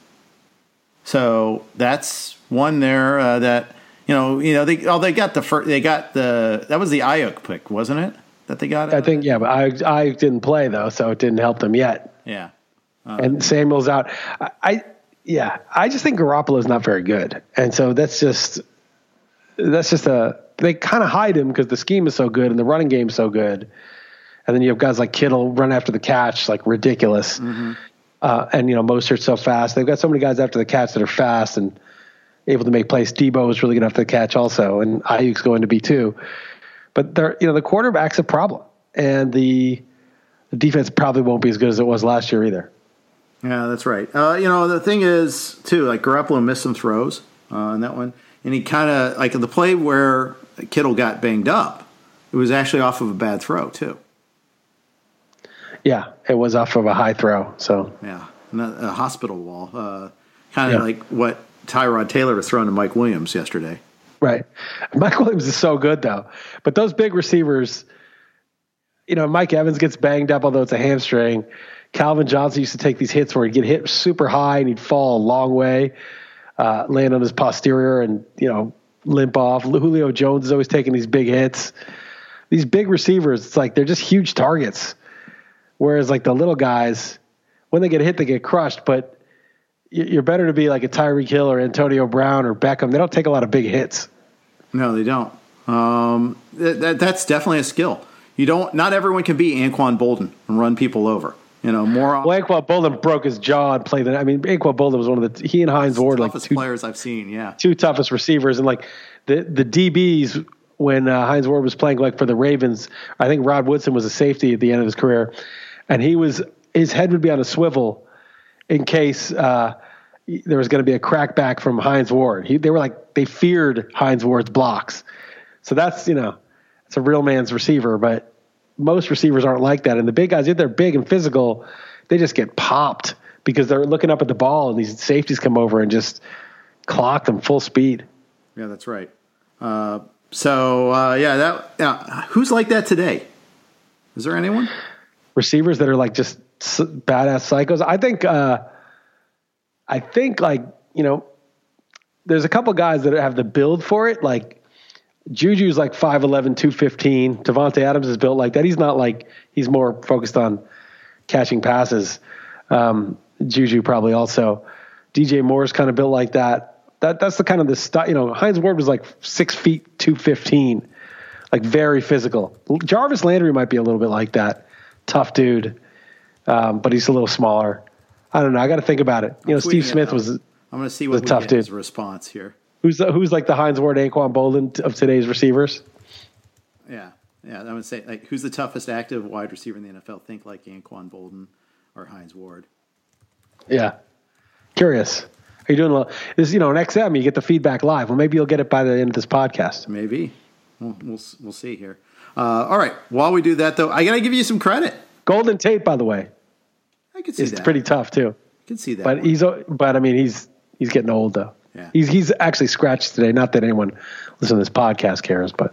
So that's one there uh, that you know, you know they oh they got the first, they got the that was the Ayuk pick, wasn't it? That they got. I think yeah, but Ayuk, Ayuk didn't play though, so it didn't help them yet. Yeah, uh, and Samuel's out. I, I yeah, I just think Garoppolo's not very good, and so that's just that's just a they kind of hide him because the scheme is so good and the running game is so good, and then you have guys like Kittle run after the catch like ridiculous. Mm-hmm. Uh, and, you know, Mostert's so fast. They've got so many guys after the catch that are fast and able to make plays. Debo is really good after the catch also, and Ayuk's going to be too. But, they're, you know, the quarterback's a problem, and the, the defense probably won't be as good as it was last year either. Yeah, that's right. Uh, you know, the thing is, too, like Garoppolo missed some throws uh, in that one. And he kind of, like the play where Kittle got banged up, it was actually off of a bad throw, too. Yeah, it was off of a high throw. So yeah, a hospital wall, uh, kind of yeah. like what Tyrod Taylor was throwing to Mike Williams yesterday. Right, Mike Williams is so good though, but those big receivers, you know, Mike Evans gets banged up, although it's a hamstring. Calvin Johnson used to take these hits where he'd get hit super high and he'd fall a long way, uh, land on his posterior and you know limp off. Julio Jones is always taking these big hits. These big receivers, it's like they're just huge targets. Whereas like the little guys, when they get hit, they get crushed. But you're better to be like a Tyreek Hill or Antonio Brown or Beckham. They don't take a lot of big hits. No, they don't. Um, that, that that's definitely a skill. You don't. Not everyone can be Anquan Bolden and run people over. You know, more. Well, Anquan Bolden broke his jaw and played. The, I mean, Anquan Bolden was one of the he and Hines Ward like toughest two players I've seen. Yeah, two toughest receivers and like the the D Bs. When uh, Hines Ward was playing like for the Ravens, I think Rod Woodson was a safety at the end of his career. And he was, his head would be on a swivel in case uh, there was going to be a crackback from Hines Ward. He, they were like, they feared Hines Ward's blocks. So that's, you know, it's a real man's receiver, but most receivers aren't like that. And the big guys, if they're big and physical, they just get popped because they're looking up at the ball and these safeties come over and just clock them full speed. Yeah, that's right. Uh, so, uh, yeah, that yeah. Who's like that today? Is there anyone? Receivers that are like just badass psychos. I think, uh, I think like, you know, there's a couple guys that have the build for it. Like Juju's like five eleven, two fifteen. Devontae Adams is built like that. He's not like, he's more focused on catching passes. Um, Juju probably also. D J Moore's kind of built like that. That that's the kind of the stuff, you know, Hines Ward was like six feet, two fifteen, like very physical. Jarvis Landry might be a little bit like that. Tough dude. Um, but he's a little smaller. I don't know. I got to think about it. You know, Steve Smith was, I'm going to see what a tough dude. His response here. Who's the, who's like the Hines Ward, Anquan Boldin of today's receivers? Yeah. Yeah. I'm going to say, like, who's the toughest active wide receiver in the N F L? Think like Anquan Boldin or Hines Ward. Yeah. Curious. Are you doing a little, this, you know, an X M, you get the feedback live. Well, maybe you'll get it by the end of this podcast. Maybe. We'll, we'll, we'll see here. Uh, all right. While we do that, though, I got to give you some credit. Golden Tate, by the way. I could see it's that. pretty tough, too. I can see that. But one. he's, but I mean, he's, he's getting old, though. Yeah. He's, he's actually scratched today. Not that anyone listening to this podcast cares, but.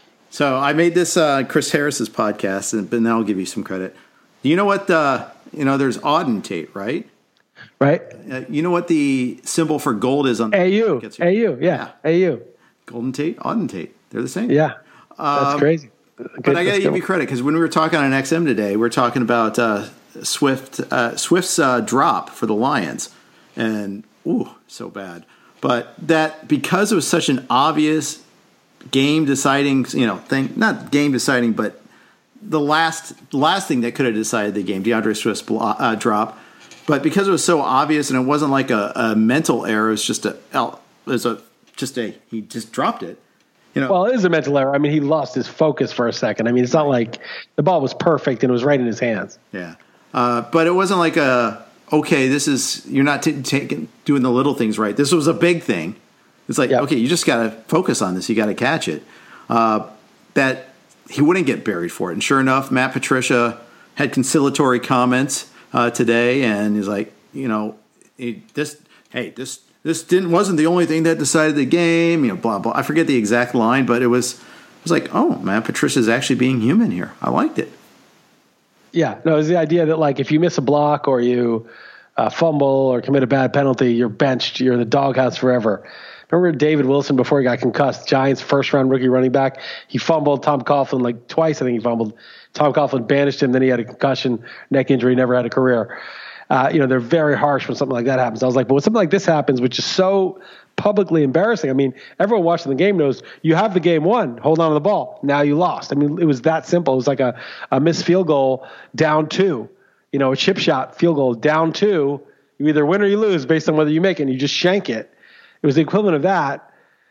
So I made this uh, Chris Harris's podcast, and but now I'll give you some credit. You know what? Uh, you know, there's Auden Tate, right? Right. Uh, you know what the symbol for gold is on the A U. A U, yeah. yeah. A U. Golden Tate, Auden Tate. They're the same. Yeah. That's um, crazy. Good, but I got to give you credit because when we were talking on X M today, we we're talking about uh, Swift, uh, Swift's uh, drop for the Lions. And, ooh, so bad. But that, because it was such an obvious game deciding, you know, thing, not game deciding, but the last last thing that could have decided the game, DeAndre Swift's blo- uh, drop. But because it was so obvious and it wasn't like a, a mental error, it was just a, it was a, just a, he just dropped it. You know, well, it is a mental error. I mean, he lost his focus for a second. I mean, it's not like the ball was perfect and it was right in his hands. Yeah. Uh, but it wasn't like a, okay, this is, you're not t- taking, doing the little things right. This was a big thing. It's like, yep. okay, you just got to focus on this. You got to catch it. Uh, that he wouldn't get buried for it. And sure enough, Matt Patricia had conciliatory comments uh, today. And he's like, you know, he, this, hey, this, This didn't wasn't the only thing that decided the game, you know, blah blah. I forget the exact line, but it was it was like, oh man, Patricia's actually being human here. I liked it. Yeah, no, it was the idea that like if you miss a block or you uh, fumble or commit a bad penalty, you're benched. You're in the doghouse forever. Remember David Wilson before he got concussed, Giants first round rookie running back. He fumbled Tom Coughlin like twice. I think he fumbled. Tom Coughlin banished him. Then he had a concussion, neck injury, never had a career. Uh, you know, they're very harsh when something like that happens. I was like, but when something like this happens, which is so publicly embarrassing. I mean, everyone watching the game knows you have the game won. Hold on to the ball. Now you lost. I mean, it was that simple. It was like a, a missed field goal down two, you know, a chip shot field goal down two. You either win or you lose based on whether you make it and you just shank it. It was the equivalent of that.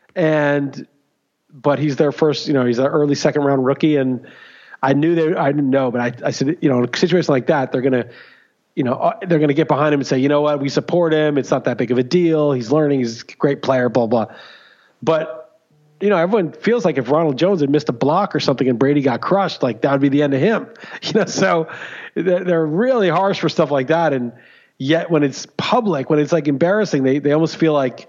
And, but he's their first, you know, he's an early second round rookie. And I knew they, I didn't know, but I, I said, you know, in a situation like that, they're going to, you know, they're going to get behind him and say, you know what, we support him. It's not that big of a deal. He's learning. He's a great player, blah, blah. But, you know, everyone feels like if Ronald Jones had missed a block or something and Brady got crushed, like that would be the end of him. You know, so they're really harsh for stuff like that. And yet when it's public, when it's like embarrassing, they, they almost feel like,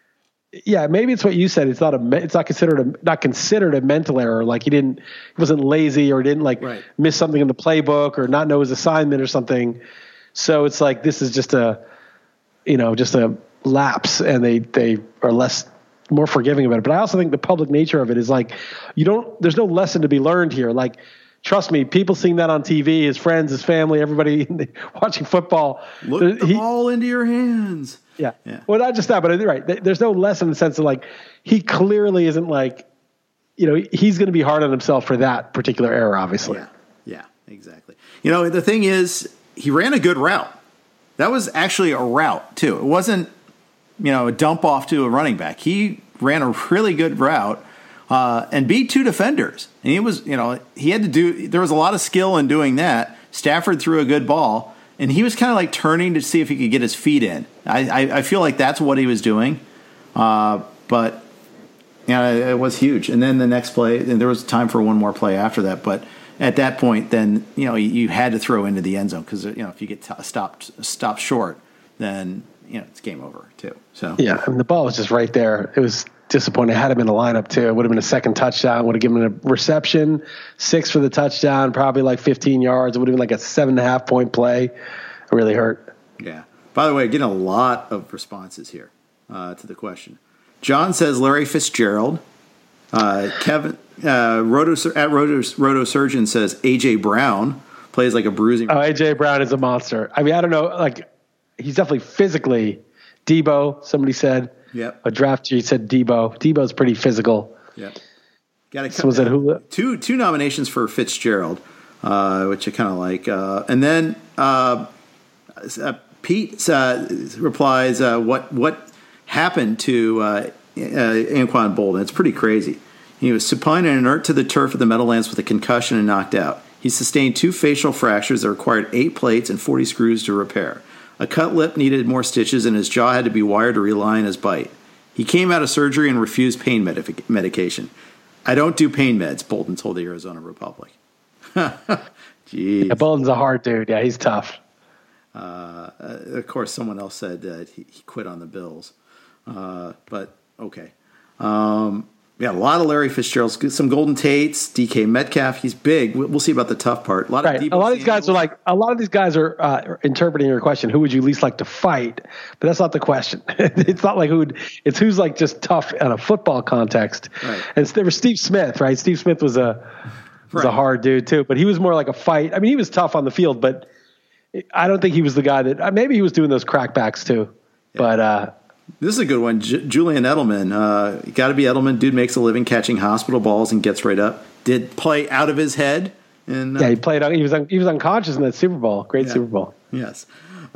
yeah, maybe it's what you said. It's not a, it's not considered a, not considered a mental error. Like he didn't, he wasn't lazy or didn't like right. miss something in the playbook or not know his assignment or something. So it's like this is just a, you know, just a lapse, and they they are less more forgiving about it. But I also think the public nature of it is like you don't. There's no lesson to be learned here. Like, trust me, people seeing that on T V, his friends, his family, everybody watching football. Look the he, ball into your hands. Yeah. yeah. Well, not just that, but right. There's no lesson in the sense of like he clearly isn't like, you know, he's going to be hard on himself for that particular error, obviously. Yeah. Yeah. Exactly. You know, the thing is, he ran a good route. That was actually a route, too. It wasn't, you know, a dump off to a running back. He ran a really good route uh, and beat two defenders. And he was, you know, he had to do, there was a lot of skill in doing that. Stafford threw a good ball, and he was kind of like turning to see if he could get his feet in. I, I, I feel like that's what he was doing. Uh, but Yeah, it was huge. And then the next play, and there was time for one more play after that. But at that point, then you know you, you had to throw into the end zone because you know if you get t- stopped stopped short, then you know it's game over too. So yeah, I mean, the ball was just right there. It was disappointing. I had him in the lineup too. It would have been a second touchdown. Would have given him a reception, six for the touchdown, probably like fifteen yards. It would have been like a seven and a half point play. It really hurt. Yeah. By the way, getting a lot of responses here uh, to the question. John says Larry Fitzgerald. Uh, Kevin uh, Roto, at Roto, Roto Surgeon says A J Brown plays like a bruising. Oh, A J Brown is a monster. I mean, I don't know. Like, he's definitely physically. Debo, somebody said. Yep. A draft G said Debo. Debo's pretty physical. Yep. Got so was that who? Two two nominations for Fitzgerald, uh, which I kind of like, uh, and then uh, uh, Pete uh, replies, uh, "What what?" happened to uh, uh, Anquan Boldin. It's pretty crazy. He was supine and inert to the turf of the Meadowlands with a concussion and knocked out. He sustained two facial fractures that required eight plates and forty screws to repair. A cut lip needed more stitches, and his jaw had to be wired to realign his bite. He came out of surgery and refused pain medic- medication. I don't do pain meds, Boldin told the Arizona Republic. Jeez. Yeah, Boldin's a hard dude. Yeah, he's tough. Uh, of course, someone else said that he, he quit on the Bills. Uh, but okay. Um, yeah, a lot of Larry Fitzgeralds, some Golden Tates, D K Metcalf. He's big. We'll, we'll see about the tough part. A lot right. of a lot of these guys are like a lot of these guys are uh, interpreting your question. Who would you least like to fight? But that's not the question. It's not like who would. It's who's like just tough in a football context. Right. And there was Steve Smith, right? Steve Smith was a was right. a hard dude too, but he was more like a fight. I mean, he was tough on the field, but I don't think he was the guy that. Maybe he was doing those crackbacks too, yeah. but. uh This is a good one. J- Julian Edelman. Uh, got to be Edelman. Dude makes a living catching hospital balls and gets right up. Did play out of his head. And, uh, yeah, he played. He was un- he was unconscious in that Super Bowl. Great yeah. Super Bowl. Yes.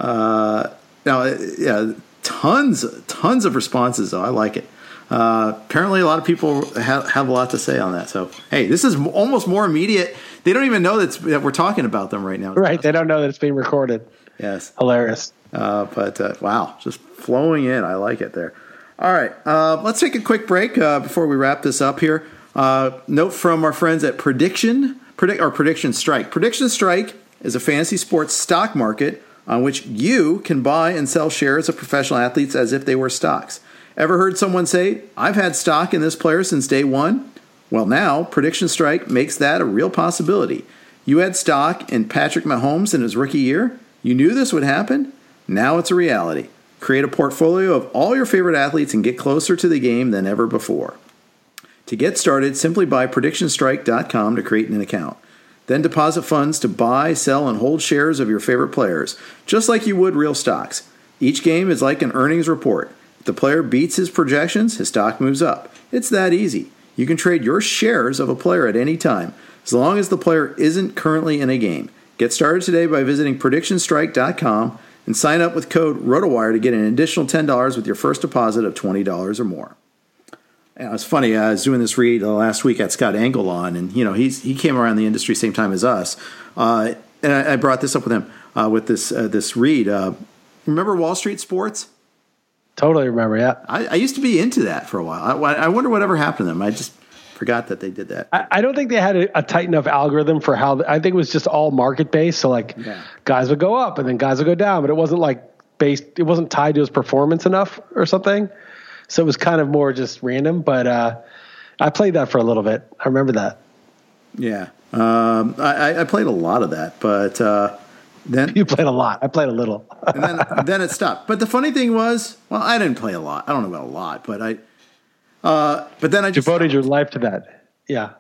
Uh, now, yeah, tons, tons of responses, though. I like it. Uh, apparently, a lot of people have, have a lot to say on that. So, hey, this is almost more immediate. They don't even know that's, that we're talking about them right now. Right. They don't know that it's being recorded. Yes. Hilarious. Uh, but, uh, wow, just flowing in. I like it there. All right. Uh, let's take a quick break uh, before we wrap this up here. Uh, note from our friends at Prediction, Predict or Prediction Strike. Prediction Strike is a fantasy sports stock market on which you can buy and sell shares of professional athletes as if they were stocks. Ever heard someone say, I've had stock in this player since day one? Well, now Prediction Strike makes that a real possibility. You had stock in Patrick Mahomes in his rookie year? You knew this would happen? Now it's a reality. Create a portfolio of all your favorite athletes and get closer to the game than ever before. To get started, simply buy prediction strike dot com to create an account. Then deposit funds to buy, sell, and hold shares of your favorite players, just like you would real stocks. Each game is like an earnings report. If the player beats his projections, his stock moves up. It's that easy. You can trade your shares of a player at any time, as long as the player isn't currently in a game. Get started today by visiting prediction strike dot com and sign up with code ROTOWIRE to get an additional ten dollars with your first deposit of twenty dollars or more. And it was funny, I was doing this read uh, last week at Scott Engel on, and you know he's he came around the industry same time as us, uh, and I, I brought this up with him uh, with this uh, this read. Uh, remember Wall Street Sports? Totally remember, yeah. I, I used to be into that for a while. I, I wonder whatever happened to them. I just forgot that they did that. I, I don't think they had a, a tight enough algorithm for how. I think it was just all market based. So like, yeah. guys would go up and then guys would go down, but it wasn't like based. It wasn't tied to his performance enough or something. So it was kind of more just random. But uh, I played that for a little bit. I remember that. Yeah, um, I, I played a lot of that, but uh, then you played a lot. I played a little, and then then it stopped. But the funny thing was, well, I didn't play a lot. I don't know about a lot, but I. Uh, but then I just devoted stopped. your life to that. Yeah.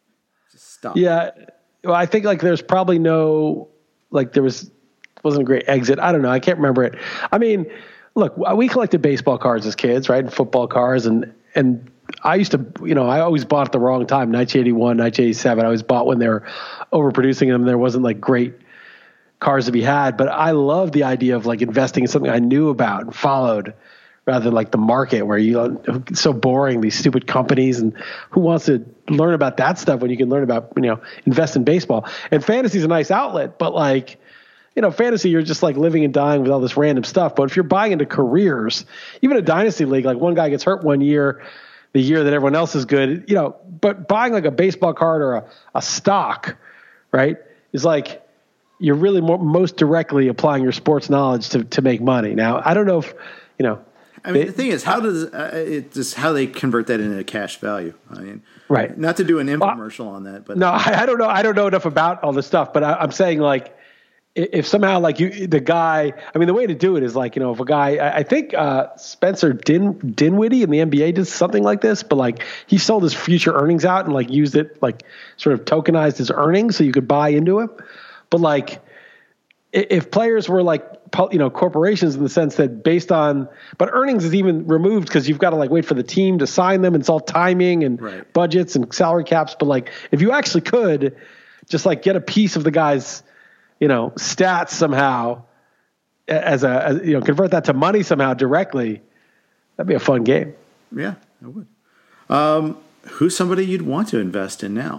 Just stop. Yeah. Well, I think like there's probably no, like there was, wasn't a great exit. I don't know. I can't remember it. I mean, look, we collected baseball cards as kids, right? And football cards. And, and I used to, you know, I always bought at the wrong time, nineteen eighty-one, nineteen eighty-seven. I always bought when they were overproducing them. There wasn't like great cars to be had, but I love the idea of like investing in something I knew about and followed, rather than like the market where you it's so boring, these stupid companies, and who wants to learn about that stuff when you can learn about, you know, invest in baseball. And fantasy is a nice outlet, but like, you know, fantasy, you're just like living and dying with all this random stuff. But if you're buying into careers, even a dynasty league, like one guy gets hurt one year, the year that everyone else is good, you know, but buying like a baseball card or a, a stock, right, is like you're really more, most directly applying your sports knowledge to, to make money. Now, I don't know if, you know. I mean, they, the thing is, how does uh, it just how they convert that into cash value? I mean, right. Not to do an infomercial well, on that, but no, I, I don't know. I don't know enough about all this stuff, but I, I'm saying like, if somehow like you, the guy, I mean, the way to do it is like, you know, if a guy, I, I think uh, Spencer Din, Dinwiddie in the N B A did something like this, but like he sold his future earnings out and like used it, like sort of tokenized his earnings so you could buy into it. But like, if players were like, you know, corporations in the sense that based on, but earnings is even removed because you've got to like wait for the team to sign them. And it's all timing and right. budgets and salary caps. But like, if you actually could just like get a piece of the guy's, you know, stats somehow as a, as, you know, convert that to money somehow directly, that'd be a fun game. Yeah, it would. Um, who's somebody you'd want to invest in now?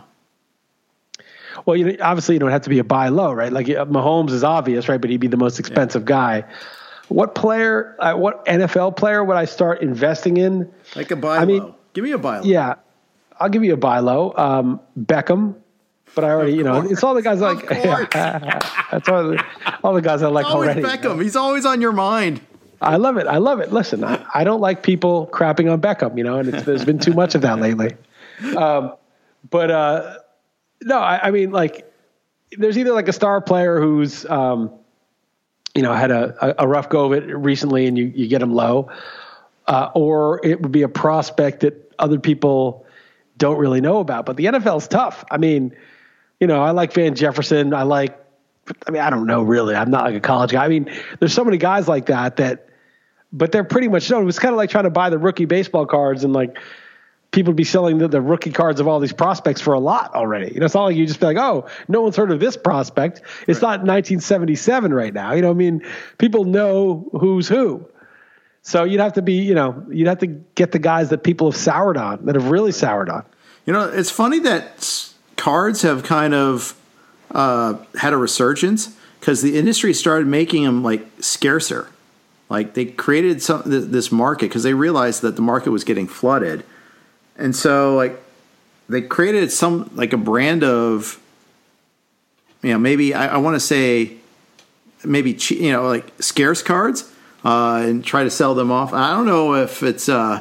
Well, you know, obviously you don't have to be a buy low, right? Like Mahomes is obvious, right? But he'd be the most expensive yeah. guy. What player, uh, what N F L player would I start investing in? Like a buy I low. Mean, Give me a buy low. Yeah, I'll give you a buy low. Um, Beckham. But I already, you know, it's all the guys like, that's all the, all the guys I like always already. Beckham. You know? He's always on your mind. I love it. I love it. Listen, I, I don't like people crapping on Beckham, you know, and it's, there's been too much of that lately. Um, but uh, no, I, I mean, like, there's either like a star player who's, um, you know, had a, a rough go of it recently and you, you get him low, uh, or it would be a prospect that other people don't really know about. But the N F L is tough. I mean, you know, I like Van Jefferson. I like, I mean, I don't know really. I'm not like a college guy. I mean, there's so many guys like that that, but they're pretty much known. It was kind of like trying to buy the rookie baseball cards and like people would be selling the, the rookie cards of all these prospects for a lot already. You know, it's not like you just be like, oh, no one's heard of this prospect. It's right. not nineteen seventy-seven right now. You know, I mean, people know who's who. So you'd have to be, you know, you'd have to get the guys that people have soured on, that have really soured on. You know, it's funny that cards have kind of uh, had a resurgence because the industry started making them like scarcer. Like they created some this market because they realized that the market was getting flooded, and so like they created some like a brand of, you know, maybe I, I want to say maybe you know like scarce cards uh, and try to sell them off. I don't know if it's uh,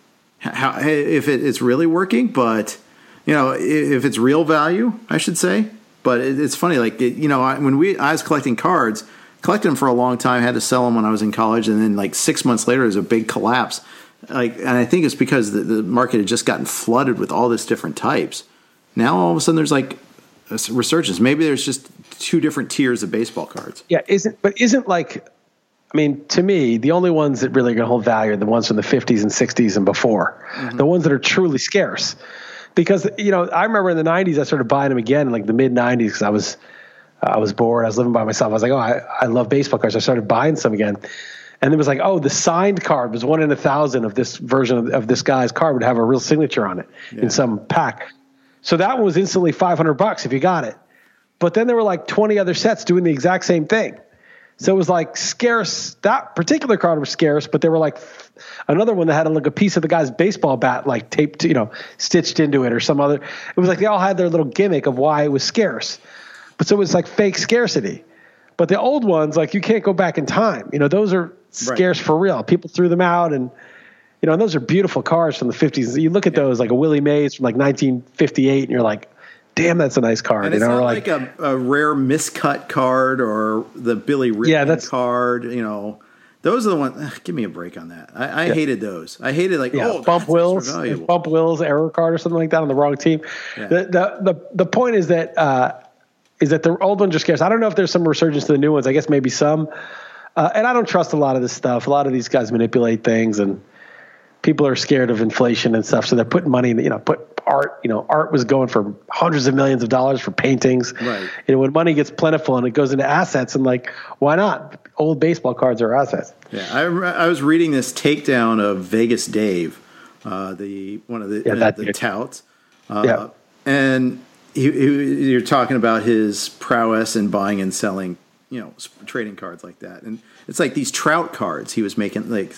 how if it, it's really working, but. You know, if it's real value, I should say. But it's funny, like, it, you know, when we I was collecting cards, collected them for a long time, had to sell them when I was in college, and then like six months later, there's a big collapse. Like, and I think it's because the, the market had just gotten flooded with all this different types. Now all of a sudden, there's like a resurgence. Maybe there's just two different tiers of baseball cards. Yeah, isn't but isn't like, I mean, to me, the only ones that really are going to hold value are the ones from the fifties and sixties and before, mm-hmm. the ones that are truly scarce. Because, you know, I remember in the nineties, I started buying them again in like the mid nineties because I was uh, I was bored. I was living by myself. I was like, oh, I, I love baseball cards. I started buying some again. And it was like, oh, the signed card was one in a thousand of this version of, of this guy's card would have a real signature on it yeah. in some pack. So that one was instantly five hundred bucks if you got it. But then there were like twenty other sets doing the exact same thing. So it was like scarce. That particular card was scarce, but there were like another one that had like a piece of the guy's baseball bat, like taped, you know, stitched into it or some other. It was like they all had their little gimmick of why it was scarce. But so it was like fake scarcity. But the old ones, like you can't go back in time. You know, those are scarce right. for real. People threw them out, and you know, and those are beautiful cards from the fifties. You look at yeah. those like a Willie Mays from like nineteen fifty-eight, and you're like, damn, that's a nice card. And you it's know, not like, like a, a rare miscut card or the Billy Ripken yeah, that's, card. You know, those are the ones. Ugh, give me a break on that. I, I yeah. hated those. I hated like yeah, oh, Bump Wills, Bump Wills error card or something like that on the wrong team. Yeah. The, the the the point is that uh, is that the old ones are scarce. I don't know if there's some resurgence to the new ones. I guess maybe some. Uh, and I don't trust a lot of this stuff. A lot of these guys manipulate things, and people are scared of inflation and stuff, so they're putting money in, you know, put art, you know, art was going for hundreds of millions of dollars for paintings. Right. You know, when money gets plentiful and it goes into assets, and like, why not? Old baseball cards are assets. Yeah. I, I was reading this takedown of Vegas Dave, uh, the, one of the, yeah, uh, the touts. Uh, yeah. And he, he, you're talking about his prowess in buying and selling, you know, trading cards like that. And it's like these Trout cards he was making, like,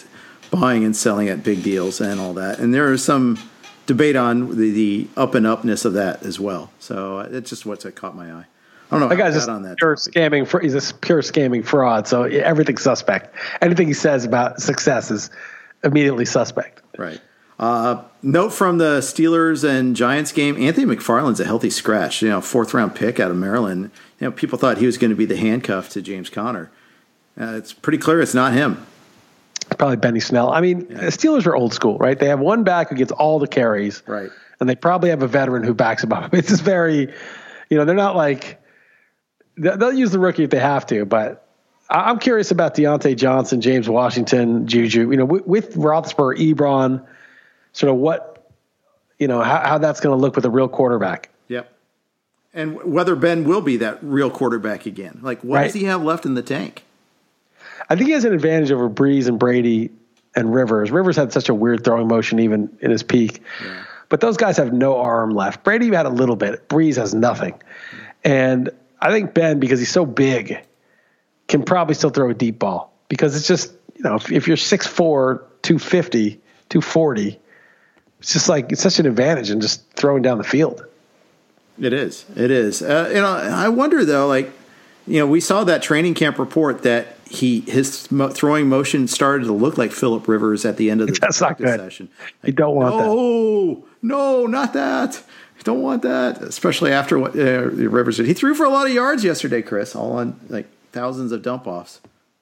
buying and selling at big deals and all that. And there is some debate on the, the up and upness of that as well. So it's just what's caught my eye. I don't know. That guy's just on that pure topic. scamming. For, he's a pure scamming fraud. So everything's suspect. Anything he says about success is immediately suspect. Right. Uh, note from the Steelers and Giants game: Anthony McFarland's a healthy scratch. You know, fourth round pick out of Maryland. You know, people thought he was going to be the handcuff to James Conner. Uh, it's pretty clear it's not him. Probably Benny Snell. I mean, yeah. Steelers are old school, right? They have one back who gets all the carries, right? And they probably have a veteran who backs him up. It's just very, you know, they're not like they'll use the rookie if they have to. But I'm curious about Deontay Johnson, James Washington, Juju. You know, with, with Roethlisberger, Ebron, sort of what, you know, how, how that's going to look with a real quarterback. Yep. And whether Ben will be that real quarterback again. Like, what right. does he have left in the tank? I think he has an advantage over Breeze and Brady and Rivers. Rivers had such a weird throwing motion even in his peak. Yeah. But those guys have no arm left. Brady had a little bit. Breeze has nothing. And I think Ben, because he's so big, can probably still throw a deep ball. Because it's just, you know, if, if you're six four, two fifty, two forty, it's just like it's such an advantage in just throwing down the field. It is. It is. Uh, you know, I wonder, though, like, you know, we saw that training camp report that he his mo- throwing motion started to look like Phillip Rivers at the end of the That's not good. session. Like, you don't want no, that. No, no, not that. You don't want that, especially after what uh, Rivers did. He threw for a lot of yards yesterday, Chris, all on like thousands of dump offs.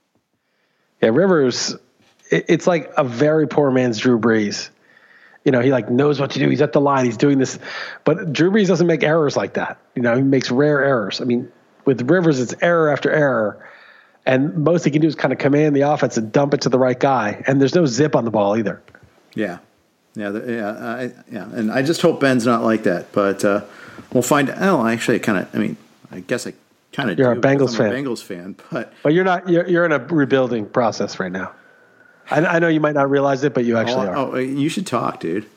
Yeah, Rivers, it, it's like a very poor man's Drew Brees. You know, he like knows what to do. He's at the line. He's doing this. But Drew Brees doesn't make errors like that. You know, he makes rare errors. I mean, with Rivers, it's error after error. And most he can do is kind of command the offense and dump it to the right guy. And there's no zip on the ball either. Yeah. Yeah. The, yeah. I, yeah. And I just hope Ben's not like that. But uh, we'll find out. Oh, actually, I kind of, I mean, I guess I kind of do. You're a Bengals fan. I'm a Bengals fan. But, but you're not, you're, you're in a rebuilding process right now. I, I know you might not realize it, but you actually oh, are. Oh, you should talk, dude.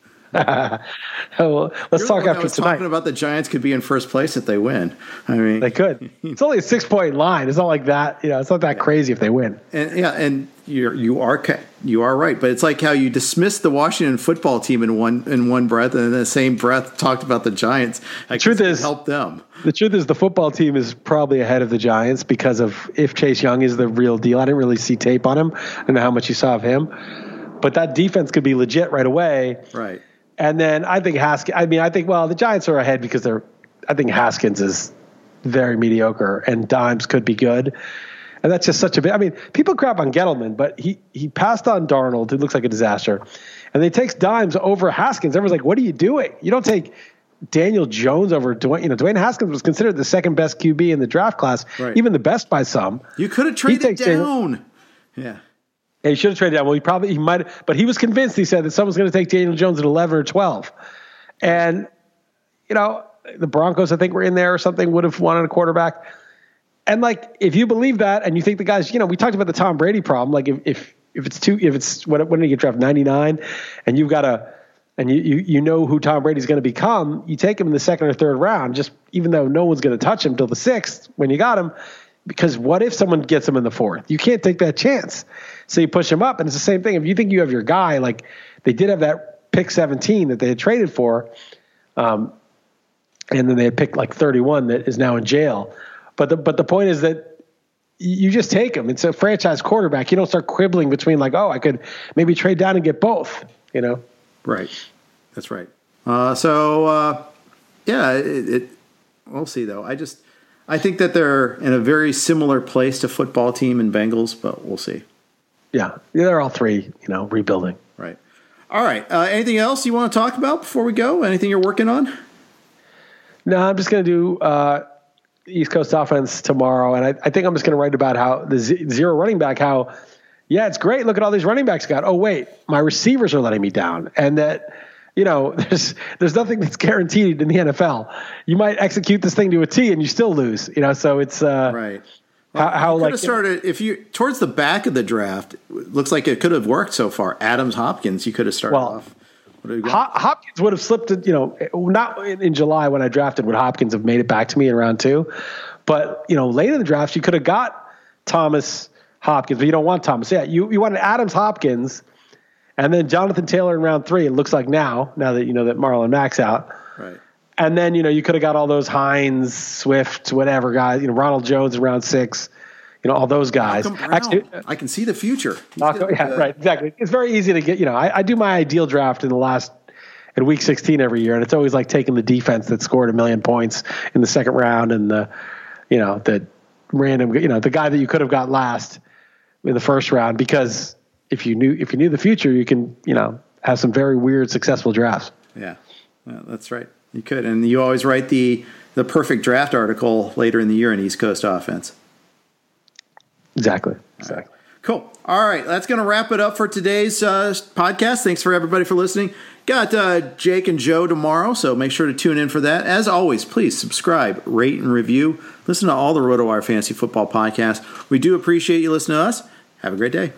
well, let's You're talk the one after that was tonight. Talking about the Giants could be in first place if they win. I mean, they could. It's only a six point line. It's not like that. You know, it's not that crazy if they win. And yeah, and you're you are you are right. But it's like how you dismissed the Washington football team in one in one breath, and in the same breath talked about the Giants. The truth is, help them. The truth is, the football team is probably ahead of the Giants because of if Chase Young is the real deal. I didn't really see tape on him. I don't know how much you saw of him, but that defense could be legit right away. Right. And then I think Haskins, I mean, I think, well, the Giants are ahead because they're, I think Haskins is very mediocre and Dimes could be good. And that's just such a bit, I mean, people crap on Gettleman, but he, he passed on Darnold, who looks like a disaster. And they takes Dimes over Haskins. Everyone's like, what are you doing? You don't take Daniel Jones over Dwayne. You know, Dwayne Haskins was considered the second best Q B in the draft class, right. even the best by some. You could have traded down. Daniel, yeah. Yeah, he should have traded down. Well, he probably, he might have, but he was convinced, he said, that someone's going to take Daniel Jones at eleven or twelve. And, you know, the Broncos, I think, were in there or something, would have wanted a quarterback. And, like, if you believe that and you think the guys, you know, we talked about the Tom Brady problem. Like, if if, if it's two, if it's, what, when did he get drafted? ninety-nine, and you've got a, and you, you, you know who Tom Brady's going to become, you take him in the second or third round, just even though no one's going to touch him till the sixth when you got him. Because what if someone gets him in the fourth? You can't take that chance. So you push him up. And it's the same thing. If you think you have your guy, like they did have that pick seventeen that they had traded for, um, and then they had picked like thirty-one that is now in jail. But the, but the point is that you just take him. It's a franchise quarterback. You don't start quibbling between like, oh, I could maybe trade down and get both, you know? Right. That's right. Uh, so, uh, yeah, it, it, we'll see though. I just, I think that they're in a very similar place to football team and Bengals, but we'll see. Yeah, they're all three, you know, rebuilding. Right. All right. Uh, anything else you want to talk about before we go? Anything you're working on? No, I'm just going to do uh, East Coast offense tomorrow, and I, I think I'm just going to write about how the z- zero running back, how, yeah, it's great. Look at all these running backs got. Oh, wait, my receivers are letting me down. And that, you know, there's there's nothing that's guaranteed in the N F L. You might execute this thing to a T and you still lose, you know, so it's uh, right. Well, how, how you like could have started if you towards the back of the draft. It looks like it could have worked so far. Adams Hopkins, you could have started well, off. What Hop, Hopkins would have slipped, you know, not in, in July when I drafted. Would Hopkins have made it back to me in round two? But you know, late in the draft, you could have got Thomas, Hopkins, but you don't want Thomas. Yeah, you, you wanted Adams, Hopkins, and then Jonathan Taylor in round three. It looks like now, now that you know that Marlon Mack's out. Right. And then, you know, you could have got all those Hines, Swift, whatever guys, you know, Ronald Jones in round six, you know, all those guys. Actually, I can see the future. Malcolm, yeah, uh, right, exactly. It's very easy to get, you know, I, I do my ideal draft in the last, in week sixteen every year, and it's always like taking the defense that scored a million points in the second round and the, you know, the random, you know, the guy that you could have got last in the first round, because if you knew, if you knew the future, you can, you know, have some very weird, successful drafts. Yeah, yeah, that's right. You could, and you always write the the perfect draft article later in the year in East Coast offense. Exactly. Exactly. All right. Cool. All right, that's going to wrap it up for today's uh, podcast. Thanks for everybody for listening. Got uh, Jake and Joe tomorrow, so make sure to tune in for that. As always, please subscribe, rate, and review. Listen to all the RotoWire Fantasy Football podcasts. We do appreciate you listening to us. Have a great day.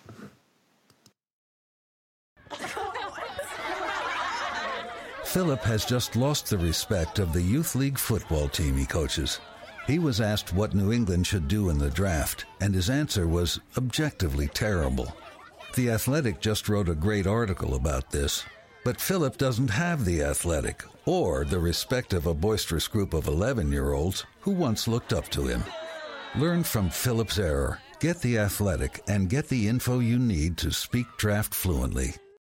Philip has just lost the respect of the youth league football team he coaches. He was asked what New England should do in the draft, and his answer was objectively terrible. The Athletic just wrote a great article about this, but Philip doesn't have the Athletic or the respect of a boisterous group of eleven-year-olds who once looked up to him. Learn from Philip's error, get the Athletic, and get the info you need to speak draft fluently.